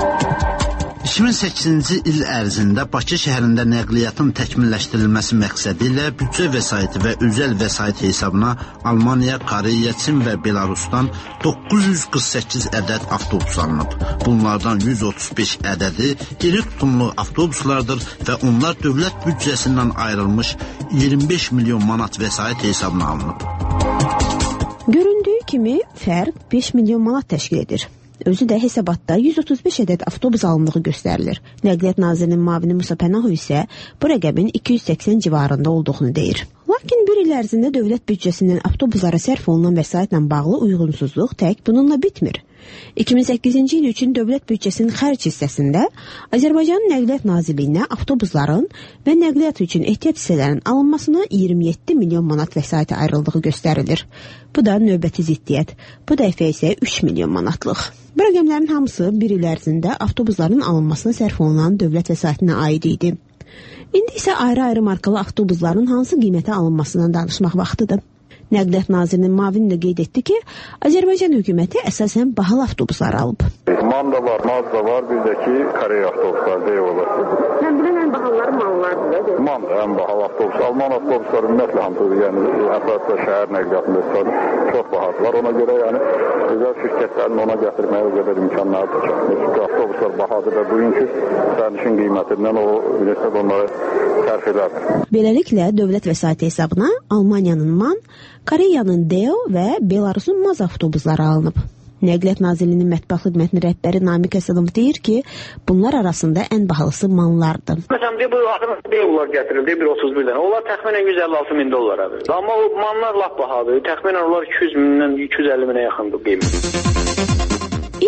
iki min səkkizinci il ərzində Bakı şəhərində nəqliyyatın təkmilləşdirilməsi məqsədi ilə büdcə vəsaiti və özəl vəsait hesabına Almaniya, Koreya, Çin və Belarusdan doqquz yüz qırx səkkiz ədəd avtobus alınıb. Bunlardan yüz otuz beş ədədi iri tutumlu avtobuslardır və onlar dövlət büdcəsindən ayrılmış iyirmi beş milyon manat vəsait hesabına alınıb. Göründüyü kimi fərq beş milyon manat təşkil edir. Özü də hesabatda yüz otuz beş ədəd avtobus alındığı göstərilir. Nəqliyyat Nazirinin müavini Musa Pənahov isə bu rəqəmin iki yüz səksən civarında olduğunu deyir. Lakin bir il ərzində dövlət büdcəsindən avtobuslara sərf olunan vəsaitlə bağlı uyğunsuzluq tək bununla bitmir. iki min səkkizinci il üçün dövlət büdcəsinin xərc hissəsində Azərbaycanın Nəqliyyat Nazirliyinə avtobusların və nəqliyyat üçün ehtiyat hissələrin alınmasına iyirmi yeddi milyon manat vəsaiti ayrıldığı göstərilir. Bu da növbəti ziddiyyət. Bu dəfə isə üç milyon manatlıq. Bu rəqəmlərin hamısı bir il ərzində avtobusların alınmasına sərf olunan dövlət vəsaitinə aid idi. İndi isə ayrı-ayrı markalı avtobusların hansı qiymətə alınmasından danışmaq vaxtıdır. Nəqliyyat Nazirinin müavini də qeyd etdi ki, Azərbaycan hökuməti əsasən bahalı avtobuslar alıb. Manda var, Mazda var, bir də ki, Koreya avtobuslar deyə olar. Mən bilən ən bahalıları mallardır. Manda ən bahalı avtobus. Alman avtobusları ümumiyyətlə hamıdır. Yəni, əsasda şəhər nəqliyyatında çox bahadılar. Ona görə yəni, özəl şirkətlərin ona gətirməyə o qədər imkanları da çəkmir. Çünki avtobuslar bahadır və bugünkü sərnişin qiymətindən o, bilirsiniz, onları sərf edər. Beləliklə, dövlət vəsaiti hesabına Almaniyanın MAN, Koreyanın Deo və Belarusun Maz avtobusları alınıb. Nəqliyyat Nazirliyinin mətbuat xidmətinin rəhbəri Namiq Əsədov deyir ki, bunlar arasında ən bahalısı manlardır. Məsələn, bu Deolar gətirildi, bir otuz bir dənə. Onlar təxminən yüz əlli altı min dollara verir. Amma o manlar lap bahadır. Təxminən onlar iki yüz mindən iki yüz əlli minə yaxındır qiyməti.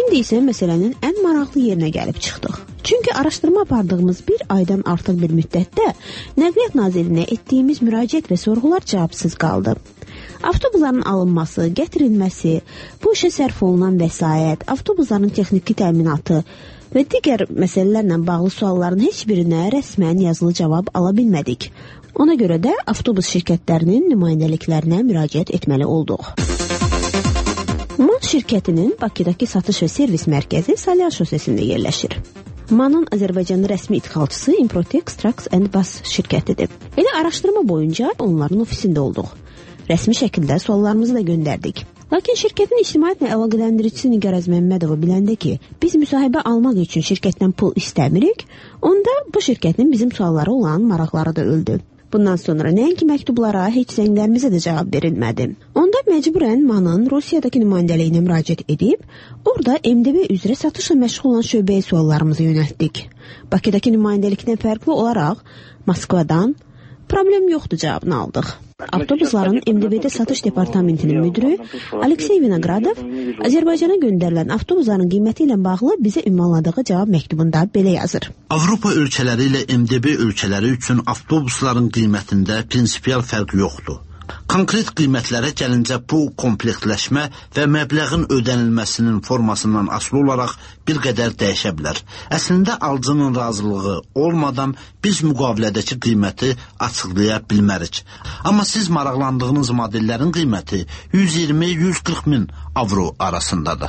İndi isə məsələnin ən maraqlı yerinə gəlib çıxdıq. Çünki araşdırma apardığımız bir aydan artıq bir müddətdə Nəqliyyat Nazirinə etdiyimiz müraciət və sorğular cavabsız qaldı. Avtobusların alınması, gətirilməsi, bu işə sərf olunan vəsait, avtobusların texniki təminatı və digər məsələlərlə bağlı sualların heç birinə rəsmən yazılı cavab ala bilmədik. Ona görə də avtobus şirkətlərinin nümayəndəliklərinə müraciət etməli olduq. MAN şirkətinin Bakıdakı satış və servis mərkəzi Salyan şosesində yerləşir. MAN-ın Azərbaycanlı rəsmi idxalçısı Improtex Trucks and Bus şirkətidir. Elə araşdırma boyunca onların ofisində olduq. Rəsmi şəkildə suallarımızı da göndərdik. Lakin şirkətin ictimaiyyətlə əlaqələndiricisi Nigar Əzməmmədova biləndə ki, biz müsahibə almaq üçün şirkətdən pul istəmirik, onda bu şirkətin bizim suallara olan maraqları da öldü. Bundan sonra nəinki məktublara, heç zənglərimizə də cavab verilmədi. Onda məcburən MAN-ın Rusiyadakı nümayəndəliyinə müraciət edib, orada M D B üzrə satışla məşğul olan şöbəyə suallarımızı yönəltdik. Bakıdakı nümayəndəlikdən fərqli olaraq Moskvadan problem yoxdur cavabını aldıq. Avtobusların M D B-də satış departamentinin müdürü Aleksey Vinogradov Azərbaycana göndərilən avtobusların qiyməti ilə bağlı bizə ünvanladığı cavab məktubunda belə yazır. Avropa ölkələri ilə M D B ölkələri üçün avtobusların qiymətində prinsipial fərq yoxdur. Konkret qiymətlərə gəlincə bu komplektləşmə və məbləğin ödənilməsinin formasından asılı olaraq bir qədər dəyişə bilər. Əslində alıcının razılığı olmadan biz müqavilədəki qiyməti açıqlaya bilmərik. Amma siz maraqlandığınız modellərin qiyməti yüz iyirmi yüz qırx min avro arasındadır.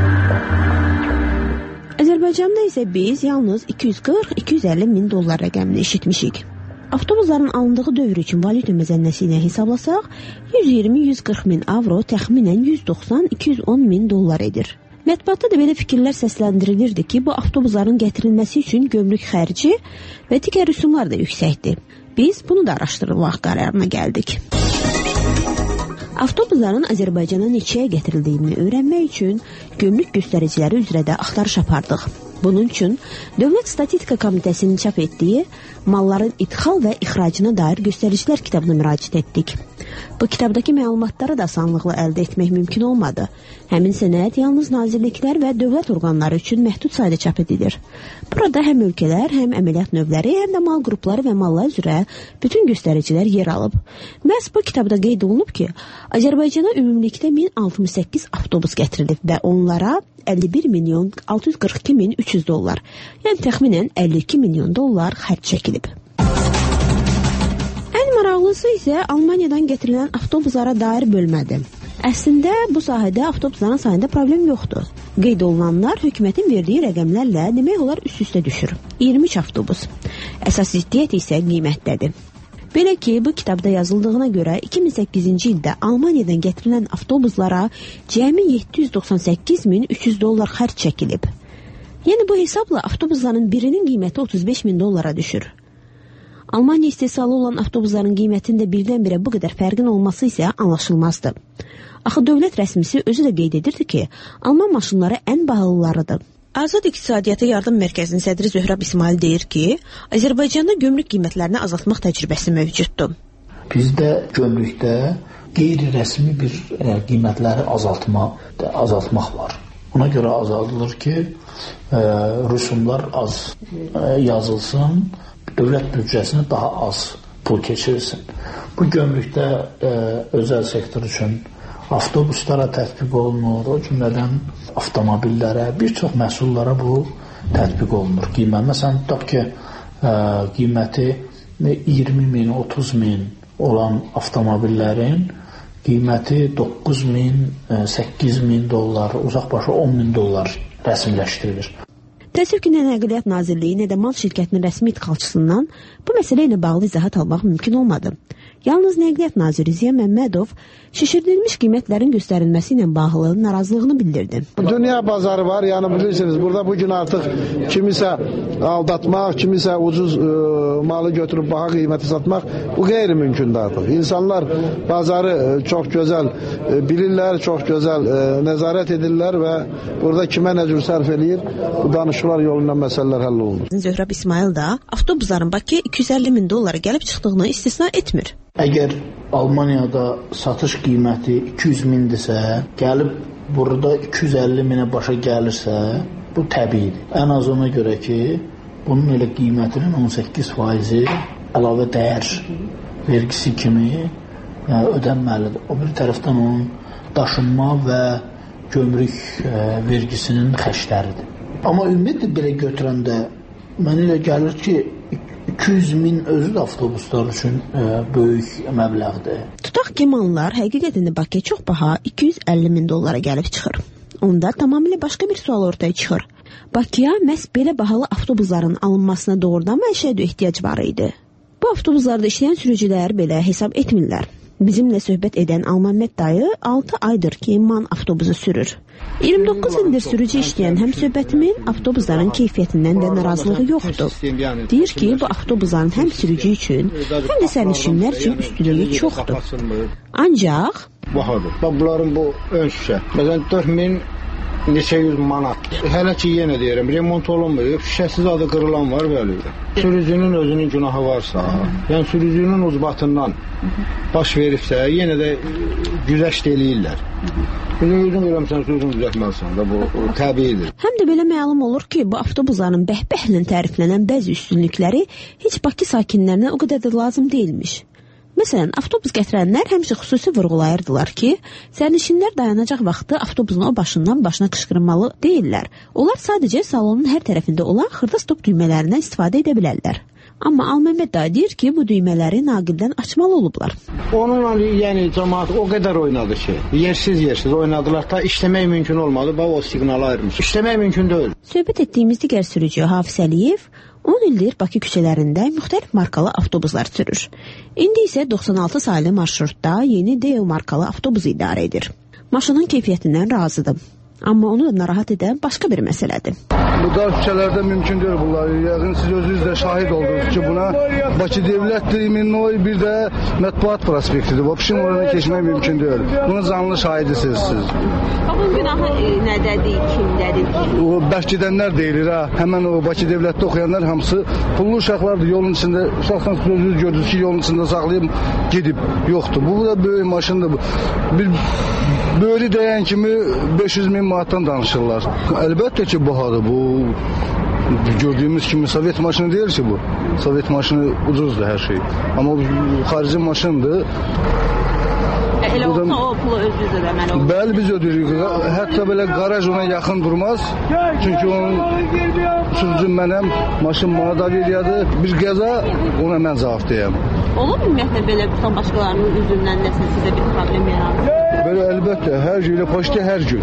Azərbaycanda isə biz yalnız iki yüz qırx iki yüz əlli min dollar rəqəmini eşitmişik. Avtobusların alındığı dövr üçün valyuta məzənnəsi ilə hesablasaq, yüz iyirmi yüz qırx min avro təxminən yüz doxsan iki yüz on min dollar edir. Mətbuatda da belə fikirlər səsləndirilirdi ki, bu avtobusların gətirilməsi üçün gömrük xərci və digər rüsumlar da yüksəkdir. Biz bunu da araşdırmaq qərarına gəldik. Avtobusların Azərbaycana neçəyə gətirildiyini öyrənmək üçün gömrük göstəriciləri üzrə də axtarış apardıq. Bunun üçün Dövlət Statistika Komitəsinin çap etdiyi malların idxal və ixracına dair göstəricilər kitabına müraciət etdik. Bu kitabdakı məlumatları da asanlıqla əldə etmək mümkün olmadı. Həmin sənəd yalnız nazirliklər və dövlət orqanları üçün məhdud sayda çap edilir. Burada həm ölkələr, həm əməliyyat növləri, həm də mal qrupları və mallar üzrə bütün göstəricilər yer alıb. Məhz bu kitabda qeyd olunub ki, Azərbaycana ümumilikdə min altmış səkkiz avtobus gətirilib və onlara əlli bir milyon altı yüz qırx iki min üç yüz dollar, yəni təxminən əlli iki milyon dollar xərc çəkilib. Ən maraqlısı isə Almaniyadan gətirilən avtobuslara dair bölmədir. Əslində bu sahədə avtobusların sayında problem yoxdur. Qeyd olunanlar hökumətin verdiyi rəqəmlərlə demək olar üst-üstə düşür. iyirmi üç avtobus. Əsas ziddiyyət isə qiymətdədir. Belə ki, bu kitabda yazıldığına görə iki min səkkizinci ildə Almaniyadan gətirilən avtobuslara cəmi yeddi yüz doxsan səkkiz min üç yüz dollar xərc çəkilib. Yəni bu hesabla avtobusların birinin qiyməti otuz beş min dollara düşür. Almaniya istehsalı olan avtobusların qiymətində birdən-birə bu qədər fərqin olması isə anlaşılmazdı. Axı dövlət rəsmisi özü də qeyd edirdi ki, Alman maşınları ən bahalılarıdır. Azad İqtisadiyyata Yardım Mərkəzinin sədri Zöhrab İsmail deyir ki, Azərbaycanda gömrük qiymətlərini azaltmaq təcrübəsi mövcuddur. Bizdə gömrükdə qeyri-rəsmi bir e, qiymətləri azaltma, azaltmaq var. Ona görə azaldılır ki, e, rüsumlar az e, yazılsın, dövlət büdcəsinə daha az pul keçirilsin. Bu gömrükdə e, özəl sektor üçün avtobuslara tətbiq olunur, o cümlədən avtomobillərə, bir çox məhsullara bu tətbiq olunur. Qiymət, məsələn, tutaq ki, ə, qiyməti iyirmi min, otuz min olan avtomobillərin qiyməti doqquz min, səkkiz min dollar, uzaqbaşı on min dollar rəsmiləşdirilir. Təəssüf ki, nə Nəqliyyat Nazirliyi, nə də MAN şirkətinin rəsmi idxalçısından bu məsələ ilə bağlı izahat almaq mümkün olmadı. Yalnız Nəqliyyat Naziri Ziya Məmmədov şişirdilmiş qiymətlərin göstərilməsi ilə bağlı narazılığını bildirdi. Dünya bazarı var, yəni bilirsiniz, burada bugün artıq kimisə aldatmaq, kimisə ucuz e, malı götürüb baha qiymətə satmaq bu qeyri-mümkündür artıq. İnsanlar bazarı e, çox gözəl e, bilirlər, çox gözəl e, nəzarət edirlər və burada kimə nə cür sərf eləyir, bu danışıqlar yolundan məsələlər həll olunur. Zöhrab İsmail da avtobusların Bakıya iki yüz əlli min dollara gəlib çıxdığını istisna etmir. Əgər Almaniyada satış qiyməti iki yüz mindirsə, gəlib burada iki yüz əlli minə başa gəlirsə, bu təbiidir. Ən az ona görə ki, bunun elə qiymətinin on səkkiz faizi əlavə dəyər vergisi kimi yəni, ödənməlidir. O bir tərəfdən onun daşınma və gömrük e, vergisinin xərcləridir. Amma ümumiyyətlə belə götürəndə mənə elə gəlir ki, iki yüz min özü də avtobuslar üçün e, böyük məbləğdir. Tutaq ki, mallar həqiqətən də Bakıya çox baha iki yüz əlli min dollara gəlib çıxır. Onda tamamilə başqa bir sual ortaya çıxır. Bakıya məhz belə bahalı avtobusların alınmasına doğrudan məişədə ehtiyac var idi. Bu avtobuslarda işləyən sürücülər belə hesab etmirlər. Bizimlə söhbət edən Almamət dayı altı aydır ki, MAN avtobusu sürür. iyirmi doqquz ildir sürücü işləyən həm söhbətimin avtobusların keyfiyyətindən də narazılığı yoxdur. Deyir ki, bu avtobusların həm sürücü üçün, həm də sərnişinlər üçün üstünlüyü çoxdur. Ancaq bahadır. Bax, bunların bu ön şüşə. Məsələn, dörd min neçə yüz manat. Hələ ki, yenə deyirəm, remont olunmuyor. Şüşəsiz adı qırılan var, bəli. Sürücünün özünün günahı varsa, yəni sürücünün uzbatından baş veribsə, yenə də güzəşt eləyirlər. Bizim özün görəmsən, sürücünü düzəltməlisən də, bu təbiidir. Həm də belə məlum olur ki, bu avtobusların bəhbəhlə təriflənən bəzi üstünlükləri heç Bakı sakinlərinə o qədər də lazım deyilmiş. Məsələn, avtobus gətirənlər həmişə xüsusi vurğulayırdılar ki, sərnişinlər dayanacaq vaxtı avtobusun o başından başına qışqırmalı deyirlər. Onlar sadəcə salonun hər tərəfində olan xırda stop düymələrindən istifadə edə bilərlər. Amma Almamət dayı deyir ki, bu düymələri naqildən açmalı olublar. Onunla yəni cəmaət o qədər oynadı ki, yersiz-yersiz oynadılar, ta işləmək mümkün olmadı, bax o siqnalı ayırmış. İşləmək mümkün deyil. Söhbət etdiyimiz digər sürücü Hafiz Əliyev on ildir Bakı küçələrində müxtəlif markalı avtobuslar sürür. İndi isə doxsan altı saylı marşrutda yeni Deo markalı avtobus idarə edir. Maşının keyfiyyətindən razıdır. Amma onu da narahat edən başqa bir məsələdir. Bu dar küçələrdə mümkün deyil bunlar. Yəqin siz özünüz də şahid oldunuz ki, buna Bakı Dövlətdir, Minnoy, bir də Mətbuat prospektidir. Vapşin oranı keçmək mümkün deyil. Bunun canlı şahidisiniz siz. Bunun günahı nədədir, kimdədir? O bərk edənlər deyilir ha. Həmən o Bakı Dövlətdə oxuyanlar hamısı pullu uşaqlardır. Yolun içində, uşaqsan özünüz gördünüz ki, yolun içində saxlayıb gedib. Yoxdur. Bu da böyük maşındır. Bir böyrü dəyən kimi beş yüz min manatdan danışırlar. Əlbəttə ki, bahadır bu. Gördüyümüz kimi Sovet maşını deyil ki bu. Sovet maşını ucuzdur hər şey. Amma xarici maşındır. Elə olsa o pulu özünüz ödəməli olur. Bəli, biz ödürük. Hətta belə qaraj ona yaxın durmaz. Çünki onun sürücü mənəm, maşın bana da veriyordu. Bir qəza ona mən cavabdayım. Olur mu ümumiyyətlə belə tutan başqalarının üzündən nəsə sizə bir problem yaranır? Belə əlbəttə, hər gün, poçtə hər gün.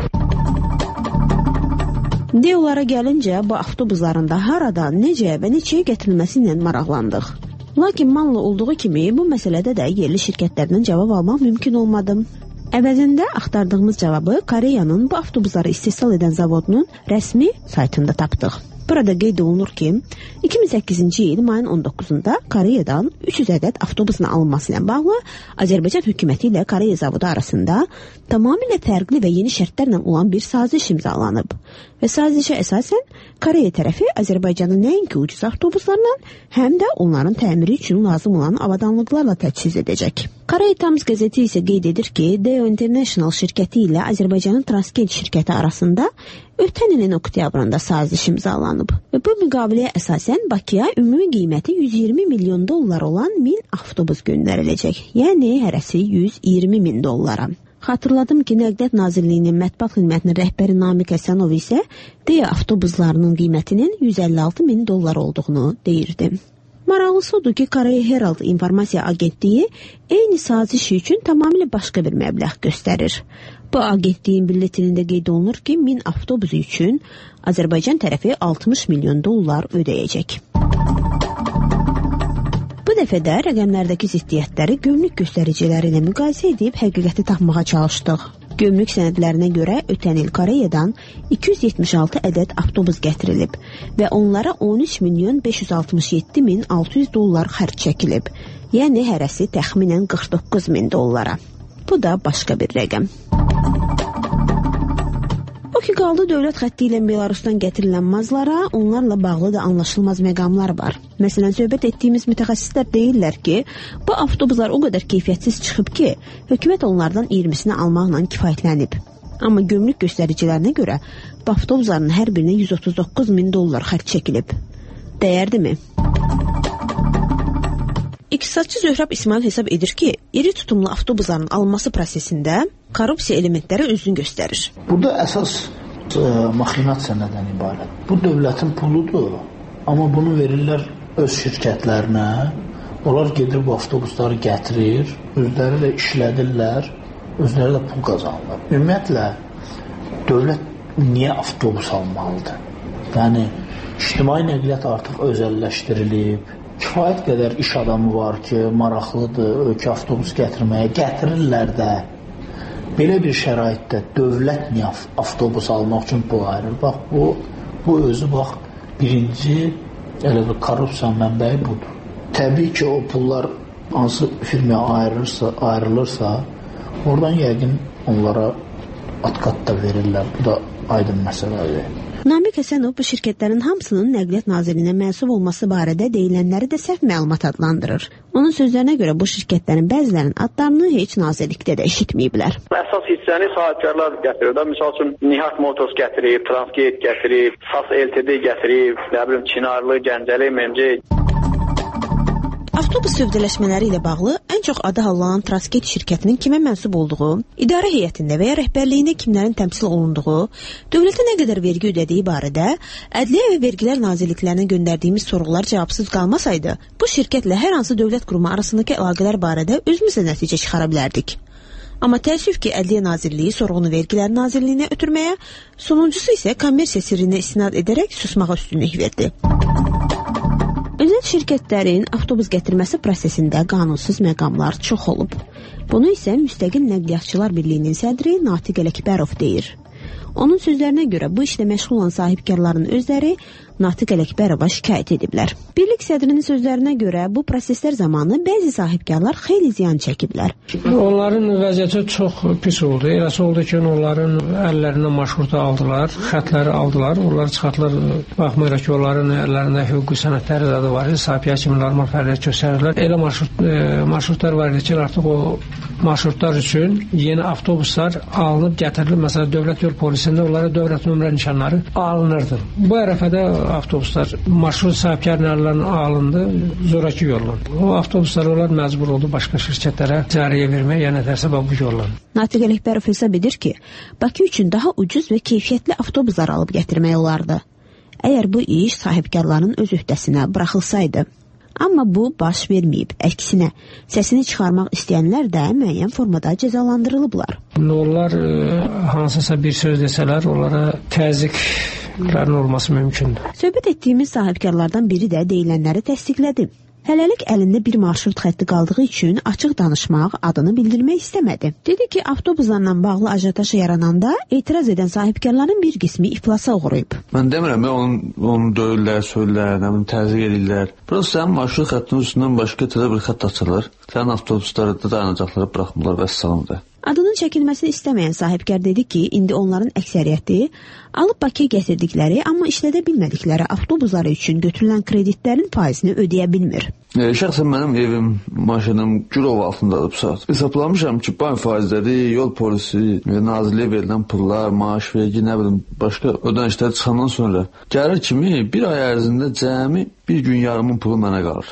Deolara gəlincə, bu avtobuslarında haradan, necə və neçəyə gətirilməsi ilə maraqlandıq. Lakin manlı olduğu kimi, bu məsələdə də yerli şirkətlərdən cavab almaq mümkün olmadı. Əvəzində axtardığımız cavabı Koreyanın bu avtobusları istehsal edən zavodunun rəsmi saytında tapdıq. Burada qeyd olunur ki, iki min səkkizinci il mayın on doqquzunda Koreyadan üç yüz ədəd avtobusun alınması ilə bağlı Azərbaycan hökuməti ilə Koreya zavodu arasında tamamilə fərqli və yeni şərtlərlə olan bir saziş imzalanıb. Və sazişə əsasən Koreya tərəfi Azərbaycanın nəinki ucuz avtobuslarla, həm də onların təmiri üçün lazım olan avadanlıqlarla təchiz edəcək. Koreya Times qəzeti isə qeyd edir ki, Deo International şirkəti ilə Azərbaycanın Transkent şirkəti arasında ötən ilin oktyabrında saziş imzalanıb. Və bu müqaviləyə əsasən Bakıya ümumi qiyməti yüz iyirmi milyon dollar olan min avtobus göndəriləcək. Yəni hərəsi yüz iyirmi min dollara. Xatırladım ki, Nəqliyyat Nazirliyinin mətbuat xidmətinin rəhbəri Namiq Həsənov isə Deo avtobuslarının qiymətinin yüz əlli altı min dollar olduğunu deyirdi. Maraqlısı odur ki, Koreya Herald informasiya agentliyi eyni saziş üçün tamamilə başqa bir məbləğ göstərir. Bu agentliyin bülletenində qeyd olunur ki, min avtobusu üçün Azərbaycan tərəfi altmış milyon dollar ödəyəcək. Bu dəfə də rəqəmlərdəki ziddiyyətləri gömrük göstəriciləri ilə müqayisə edib həqiqəti tapmağa çalışdıq. Gömrük sənədlərinə görə ötən il Koreyadan iki yüz yetmiş altı ədəd avtobus gətirilib və onlara on üç milyon beş yüz altmış yeddi min altı yüz dollar xərc çəkilib. Yəni hərəsi təxminən qırx doqquz min dollara. Bu da başqa bir rəqəm. O ki qaldı dövlət xətti ilə Belarusdan gətirilən mazlara, onlarla bağlı da anlaşılmaz məqamlar var. Məsələn, söhbət etdiyimiz mütəxəssislər deyirlər ki, bu avtobuslar o qədər keyfiyyətsiz çıxıb ki, hökumət onlardan iyirmisini almaqla kifayətlənib. Amma gömrük göstəricilərinə görə bu avtobusların hər birinə yüz otuz doqquz min dollar xərc çəkilib. Dəyərdimi? İqtisadçı Zöhrab İsmail hesab edir ki, iri tutumlu avtobusların alınması prosesində korrupsiya elementləri özünü göstərir. Burada əsas e, maxinasiya nədən ibarət? Bu dövlətin puludur, amma bunu verirlər öz şirkətlərinə. Onlar gedir bu avtobusları gətirir, özləri də işlədirlər, özləri də pul qazanırlar. Ümumiyyətlə, dövlət niyə avtobus almalıdır? Yəni, ictimai nəqliyyat artıq özəlləşdirilib, kifayət qədər iş adamı var ki, maraqlıdır, ölkə avtobus gətirməyə, gətirirlər də. Belə bir şəraitdə dövlət niyə avtobus almaq üçün pul ayırır? Bax, bu, bu özü, bax, birinci elə bir korrupsiya mənbəyi budur. Təbii ki, o pullar hansı firmaya ayrılırsa, ayrılırsa, oradan yəqin onlara at-kat da verirlər. Bu da aydın məsələdir. Namiq Həsənov bu şirkətlərin hamısının Nəqliyyat Nazirliyinə mənsub olması barədə deyilənləri də səhv məlumat adlandırır. Onun sözlərinə görə bu şirkətlərin bəzilərinin adlarını heç nazirlikdə də eşitməyiblər. Əsas hissəni sahibkarlar gətirir. Misal üçün Nihat Motors gətirib, Transgate gətirib, SAS L T D gətirib, nə bilim Çinarlı, Gəncəli, M M C. Avtobus sövdələşmələri ilə bağlı ən çox adı hallanan Transgate şirkətinin kimə mənsub olduğu, idarə heyətində və ya rəhbərliyində kimlərin təmsil olunduğu, dövlətə nə qədər vergi ödədiyi barədə Ədliyyə və Vergilər Nazirliklərinə göndərdiyimiz sorğular cavabsız qalmasaydı, bu şirkətlə hər hansı dövlət qurumu arasındakı əlaqələr barədə özümüzə nəticə çıxara bilərdik. Amma təəssüf ki, Ədliyyə Nazirliyi sorğunu Vergilər Nazirliyinə ötürməyə, sonuncusu isə kommersiya sirrinə istinad edərək susmağa üstünlük verdi. Özəl şirkətlərin avtobus gətirməsi prosesində qanunsuz məqamlar çox olub. Bunu isə Müstəqil Nəqliyyatçılar Birliyinin sədri Natiq Ələkbərov deyir. Onun sözlərinə görə bu işlə məşğul olan sahibkarların özləri Natiq Ələkbərova şikayət ediblər. Birlik sədrinin sözlərinə görə bu proseslər zamanı bəzi sahibkarlar xeyli ziyan çəkiblər. Onların vəziyyəti çox pis oldu. Eləsi oldu ki, onların əllərinə marşrutu aldılar, xətləri aldılar. Onlar çıxartdılar, baxmayaraq ki, onların əllərində hüquqi sənədləri də var. Sahibkar kimi normal fəaliyyət göstərirlər. Elə marşrut, e, marşrutlar var idi ki, artıq o marşrutlar üçün yeni avtobuslar alınıb gətirilib. Məsələn, dövlət yol polisində onlara dövlət nömrə nişanları alınırdı. Bu ərəfədə avtobuslar marşrut sahibkarlarından alındı, zoraki yolla. O avtobuslar onlar məcbur oldu başqa şirkətlərə cariyə verməyə, yəni tərsə bu yolla. Natiq Ələkbərov hesab edir ki, Bakı üçün daha ucuz və keyfiyyətli avtobuslar alıb gətirmək olardı. Əgər bu iş sahibkarların öz öhdəsinə buraxılsaydı. Amma bu baş verməyib. Əksinə, səsini çıxarmaq istəyənlər də müəyyən formada cəzalandırılıblar. Onlar e, hansısa bir söz desələr, onlara təzyiqlərin olması mümkündür. Söhbət etdiyimiz sahibkarlardan biri də deyilənləri təsdiqlədi. Hələlik əlində bir marşrut xətti qaldığı üçün açıq danışmaq, adını bildirmək istəmədi. Dedi ki, avtobuslarla bağlı ajotaj yarananda etiraz edən sahibkarların bir qismi iflasa uğrayıb. Mən demirəm, onu, onu döyürlər, söylürlər, nə bilim, təzyiq edirlər. Burası sənin marşrut xəttinin üstündən başqa təzə bir xətt açılır. Sənin avtobusları da dayanacaqları buraxmırlar və salamdır. Adının çəkilməsini istəməyən sahibkar dedi ki, indi onların əksəriyyəti alıb Bakıya gətirdikləri, amma işlədə bilmədikləri avtobusları üçün götürülən kreditlərin faizini ödəyə bilmir. E, şəxsən mənim evim, maşınım Gürov altındadır bu saat. Hesaplamışam ki, bank faizləri, yol polisi, nazirliyə verilən pullar, maaş vergi, nə bilim, başqa ödənişlər çıxandan sonra gəlir kimi bir ay ərzində cəmi bir gün yarımın pulu mənə qalır.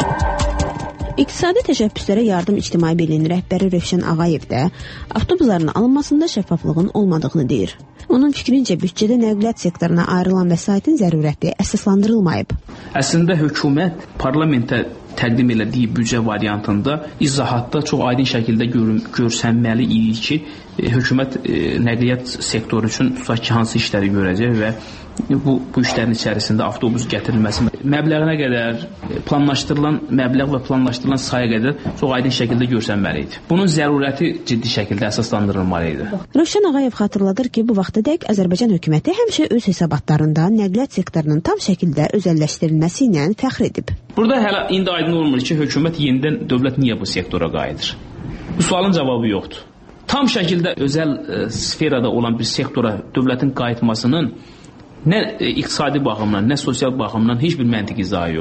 İqtisadi təşəbbüslərə yardım İctimai Birliyinin rəhbəri Rövşən Ağayev də avtobusların alınmasında şəffaflığın olmadığını deyir. Onun fikrincə büdcədə nəqliyyat sektoruna ayrılan vəsaitin zərurəti əsaslandırılmayıb. Əslində hökumət parlamentə təqdim elədiyi büdcə variantında izahatda çox aydın şəkildə gör görsənməli idi ki, e, hökumət e, nəqliyyat sektoru üçün tutaq ki, hansı işləri görəcək və bu, bu işlərin içərisində avtobus gətirilməsi məbləğinə qədər, planlaşdırılan məbləğ və planlaşdırılan sayı qədər çox aydın şəkildə görsənməli idi. Bunun zərurəti ciddi şəkildə əsaslandırılmalı idi. Rövşən Ağayev xatırladır ki, bu vaxtadək Azərbaycan hökuməti həmişə öz hesabatlarında nəqliyyat sektorunun tam şəkildə özəlləşdirilməsi ilə fəxr edib. Burada hələ indi aydın olmur ki, hökumət yenidən dövlət niyə bu sektora qayıdır? Bu sualın cavabı yoxdur. Tam şəkildə özəl e, sferada olan bir sektora dövlətin qayıtmasının nə iqtisadi baxımdan, nə sosial baxımdan heç bir məntiq izahı yoxdur.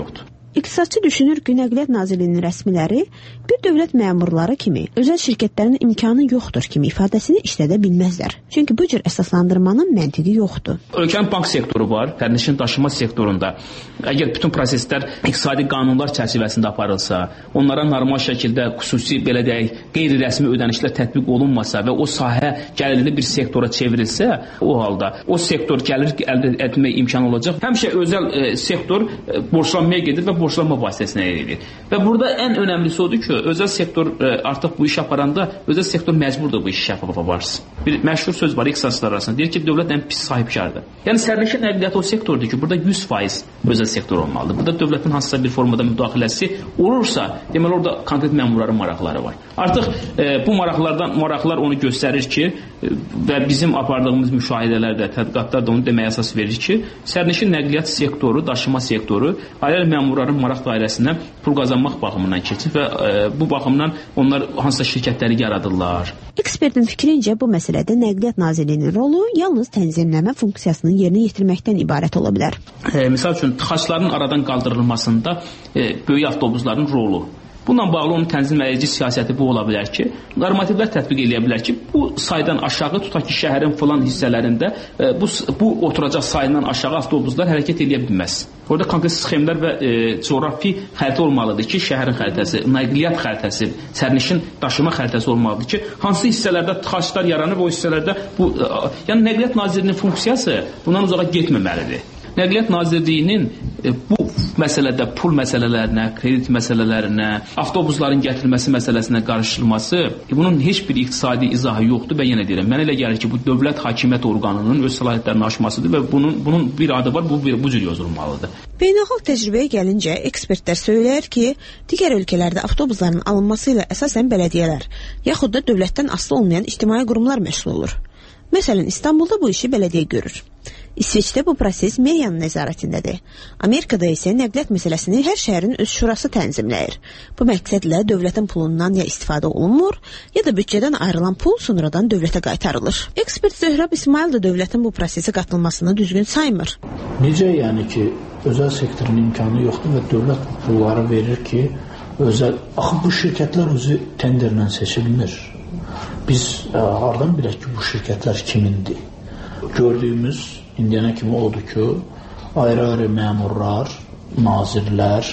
İqtisadçı düşünür ki, Nəqliyyat Nazirliyinin rəsmiləri bir dövlət məmurları kimi özəl şirkətlərin imkanı yoxdur kimi ifadəsini işlədə bilməzlər. Çünki bu cür əsaslandırmanın məntiqi yoxdur. Ölkənin bank sektoru var, sərnişin daşıma sektorunda. Əgər bütün proseslər iqtisadi qanunlar çərçivəsində aparılsa, onlara normal şəkildə xüsusi, belə deyək, qeyri-rəsmi ödənişlər tətbiq olunmasa və o sahə gəlirli bir sektora çevrilsə, o halda o sektor gəlir əldə etmək imkanı olacaq. Həmişə özəl e, sektor e, borçlanmaya gedir və borçlanma vasitəsinə edir. Və burada ən önəmlisi odur ki, özəl sektor e, artıq bu iş aparanda özəl sektor məcburdur bu işi şəffaf aparsın. Bir məşhur söz var iqtisadçılar arasında. Deyir ki, dövlət ən pis sahibkardır. Yəni sərnişin nəqliyyatı o sektordur ki, burada yüz faiz özəl sektor olmalıdır. Burada dövlətin hansısa bir formada müdaxiləsi olursa, deməli orada konkret məmurların maraqları var. Artıq e, bu maraqlardan maraqlar onu göstərir ki, e, və bizim apardığımız müşahidələrdə, tədqiqatlar da onu deməyə əsas verir ki, sərnişin nəqliyyat sektoru, daşıma sektoru ailə məmurların maraq dairəsinə pul qazanmaq baxımından keçir və e, bu baxımdan onlar hansısa şirkətləri yaradırlar. Ekspertin fikrincə bu məsələdə Nəqliyyat Nazirliyinin rolu yalnız tənzimləmə funksiyasını yerinə yetirməkdən ibarət ola bilər. E, misal üçün, tıxacların aradan qaldırılmasında e, böyük avtobusların rolu. Bununla bağlı onun tənzimləyici siyasəti bu ola bilər ki, normativlər tətbiq edə bilər ki, bu saydan aşağı tutaq ki, şəhərin filan hissələrində e, bu, bu oturacaq sayından aşağı avtobuslar hərəkət edə bilməz. Orada konkret sxemlər və e, coğrafi xəritə olmalıdır ki, şəhərin xəritəsi, nəqliyyat xəritəsi, sərnişin daşıma xəritəsi olmalıdır ki, hansı hissələrdə tıxaclar yaranır, o hissələrdə bu, e, yəni Nəqliyyat Nazirliyinin funksiyası bundan uzağa getməməlidir. Nəqliyyat Nazirliyinin e, bu məsələdə pul məsələlərinə, kredit məsələlərinə, avtobusların gətirilməsi məsələsinə qarışılması, e, bunun heç bir iqtisadi izahı yoxdur və yenə deyirəm, mənə elə gəlir ki, bu dövlət hakimiyyət orqanının öz səlahiyyətlərini aşmasıdır və bunun, bunun bir adı var, bu, bu cür yazılmalıdır. Beynəlxalq təcrübəyə gəlincə, ekspertlər söyləyir ki, digər ölkələrdə avtobusların alınması ilə əsasən bələdiyyələr, yaxud da dövlətdən asılı olmayan ictimai qurumlar məşğul olur. Məsələn, İstanbulda bu işi bələdiyyə görür. İsveçdə bu proses meriyanın nəzarətindədir. Amerikada isə nəqliyyat məsələsini hər şəhərin öz şurası tənzimləyir. Bu məqsədlə dövlətin pulundan ya istifadə olunmur, ya da büdcədən ayrılan pul sonradan dövlətə qaytarılır. Ekspert Zöhrab İsmail də dövlətin bu prosesə qatılmasını düzgün saymır. Necə yəni ki, özəl sektorun imkanı yoxdur və dövlət pulları verir ki, özəl, axı bu şirkətlər özü tenderlə seçilmir. Biz ə, hardan bilək ki, bu şirkətlər kimindir? Gördüyümüz indiyənə kimi odur ki, ayrı-ayrı məmurlar, nazirlər,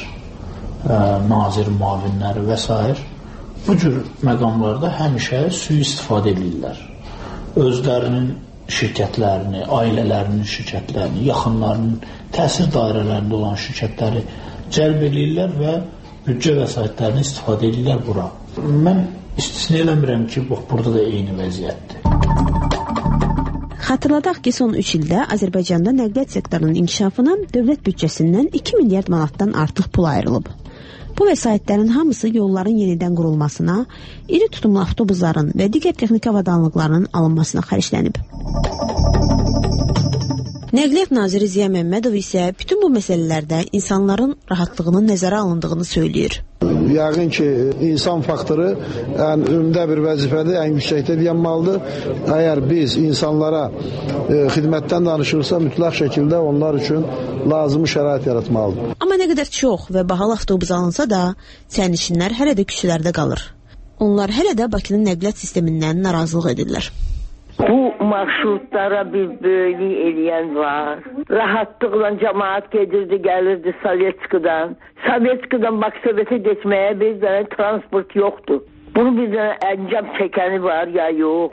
ə, nazir müavinləri və s. bu cür məqamlarda həmişə sui-istifadə edirlər. Özlərinin şirkətlərini, ailələrinin şirkətlərini, yaxınlarının təsir dairələrində olan şirkətləri cəlb edirlər və büdcə vəsaitlərini istifadə edirlər bura. Mən istisna eləmirəm ki, bax, burada da eyni vəziyyətdir. Xatırladaq ki, son üç ildə Azərbaycanda nəqliyyat sektorunun inkişafına dövlət büdcəsindən iki milyard manatdan artıq pul ayrılıb. Bu vəsaitlərin hamısı yolların yenidən qurulmasına, iri tutumlu avtobusların və digər texniki avadanlıqlarının alınmasına xərclənib. Nəqliyyat naziri Ziya Məmmədov isə bütün bu məsələlərdə insanların rahatlığının nəzərə alındığını söyləyir. Yəqin ki, insan faktoru ən ümdə bir vəzifədir, ən yüksəkdə dayanmalıdır. Əgər biz insanlara e, xidmətdən danışırsa, mütləq şəkildə onlar üçün lazımi şərait yaratmalıdır. Amma nə qədər çox və bahalı avtobus alınsa da, sərnişinlər hələ də küçələrdə qalır. Onlar hələ də Bakının nəqliyyat sistemindən narazılıq edirlər. Bu marşrutlara bir böyük eləyən var. Rahatlıqla cəmaat gedirdi, gəlirdi Sovetskidən. Sovetskidən Baksovetə geçməyə bir dənə transport yoxdur. Bunu bir dənə əncam çəkəni var ya yox.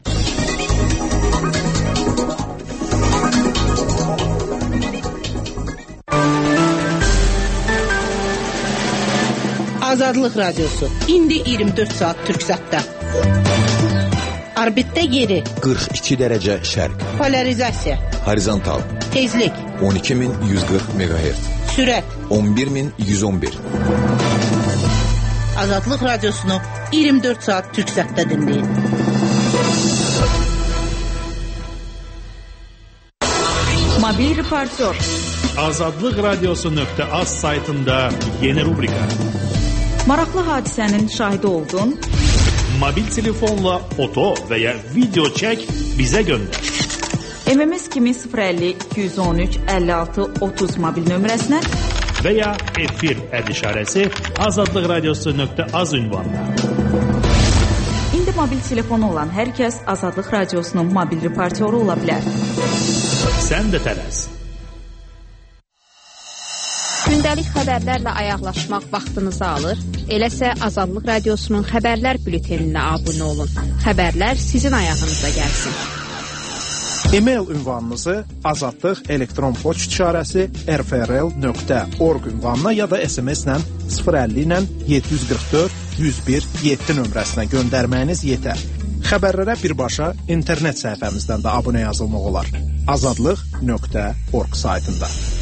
Azadlıq Radyosu. İndi iyirmi dörd saat Türksatda. Orbitdə yeri qırx iki dərəcə şərq. Polarizasiya. Horizontal. Tezlik on iki min yüz qırx meqahertz. Sürət on bir min yüz on bir. Azadlıq Radiosunu iyirmi dörd saat Türksatda dinləyin. Mobil reportör. Azadlıq Radiosu nöqtə az saytında yeni rubrika. Maraqlı hadisənin şahidi oldun. Mobil telefonla foto və ya video çək, bizə göndər. M M S kimi sıfır əlli iki yüz on üç əlli altı otuz mobil nömrəsinə və ya efir əd işarəsi azadlıq radiosu nöqtə az ünvanına. İndi mobil telefonu olan hər kəs Azadlıq Radiosunun mobil reportyoru ola bilər. Sən də tələs. Gündəlik xəbərlərlə ayaqlaşmaq vaxtınızı alır. Eləsə Azadlıq Radiosunun xəbərlər bülteninə abunə olun. Xəbərlər sizin ayağınıza gəlsin. E-mail ünvanınızı azadlıq elektron poçt işarəsi r f r l nöqtə org ünvanına ya da S M S-lə sıfır əlli ilə yeddi yüz qırx dörd yüz bir yeddi nömrəsinə göndərməyiniz yetər. Xəbərlərə birbaşa internet səhifəmizdən də abunə yazılmaq olar. azadlıq nöqtə org saytında.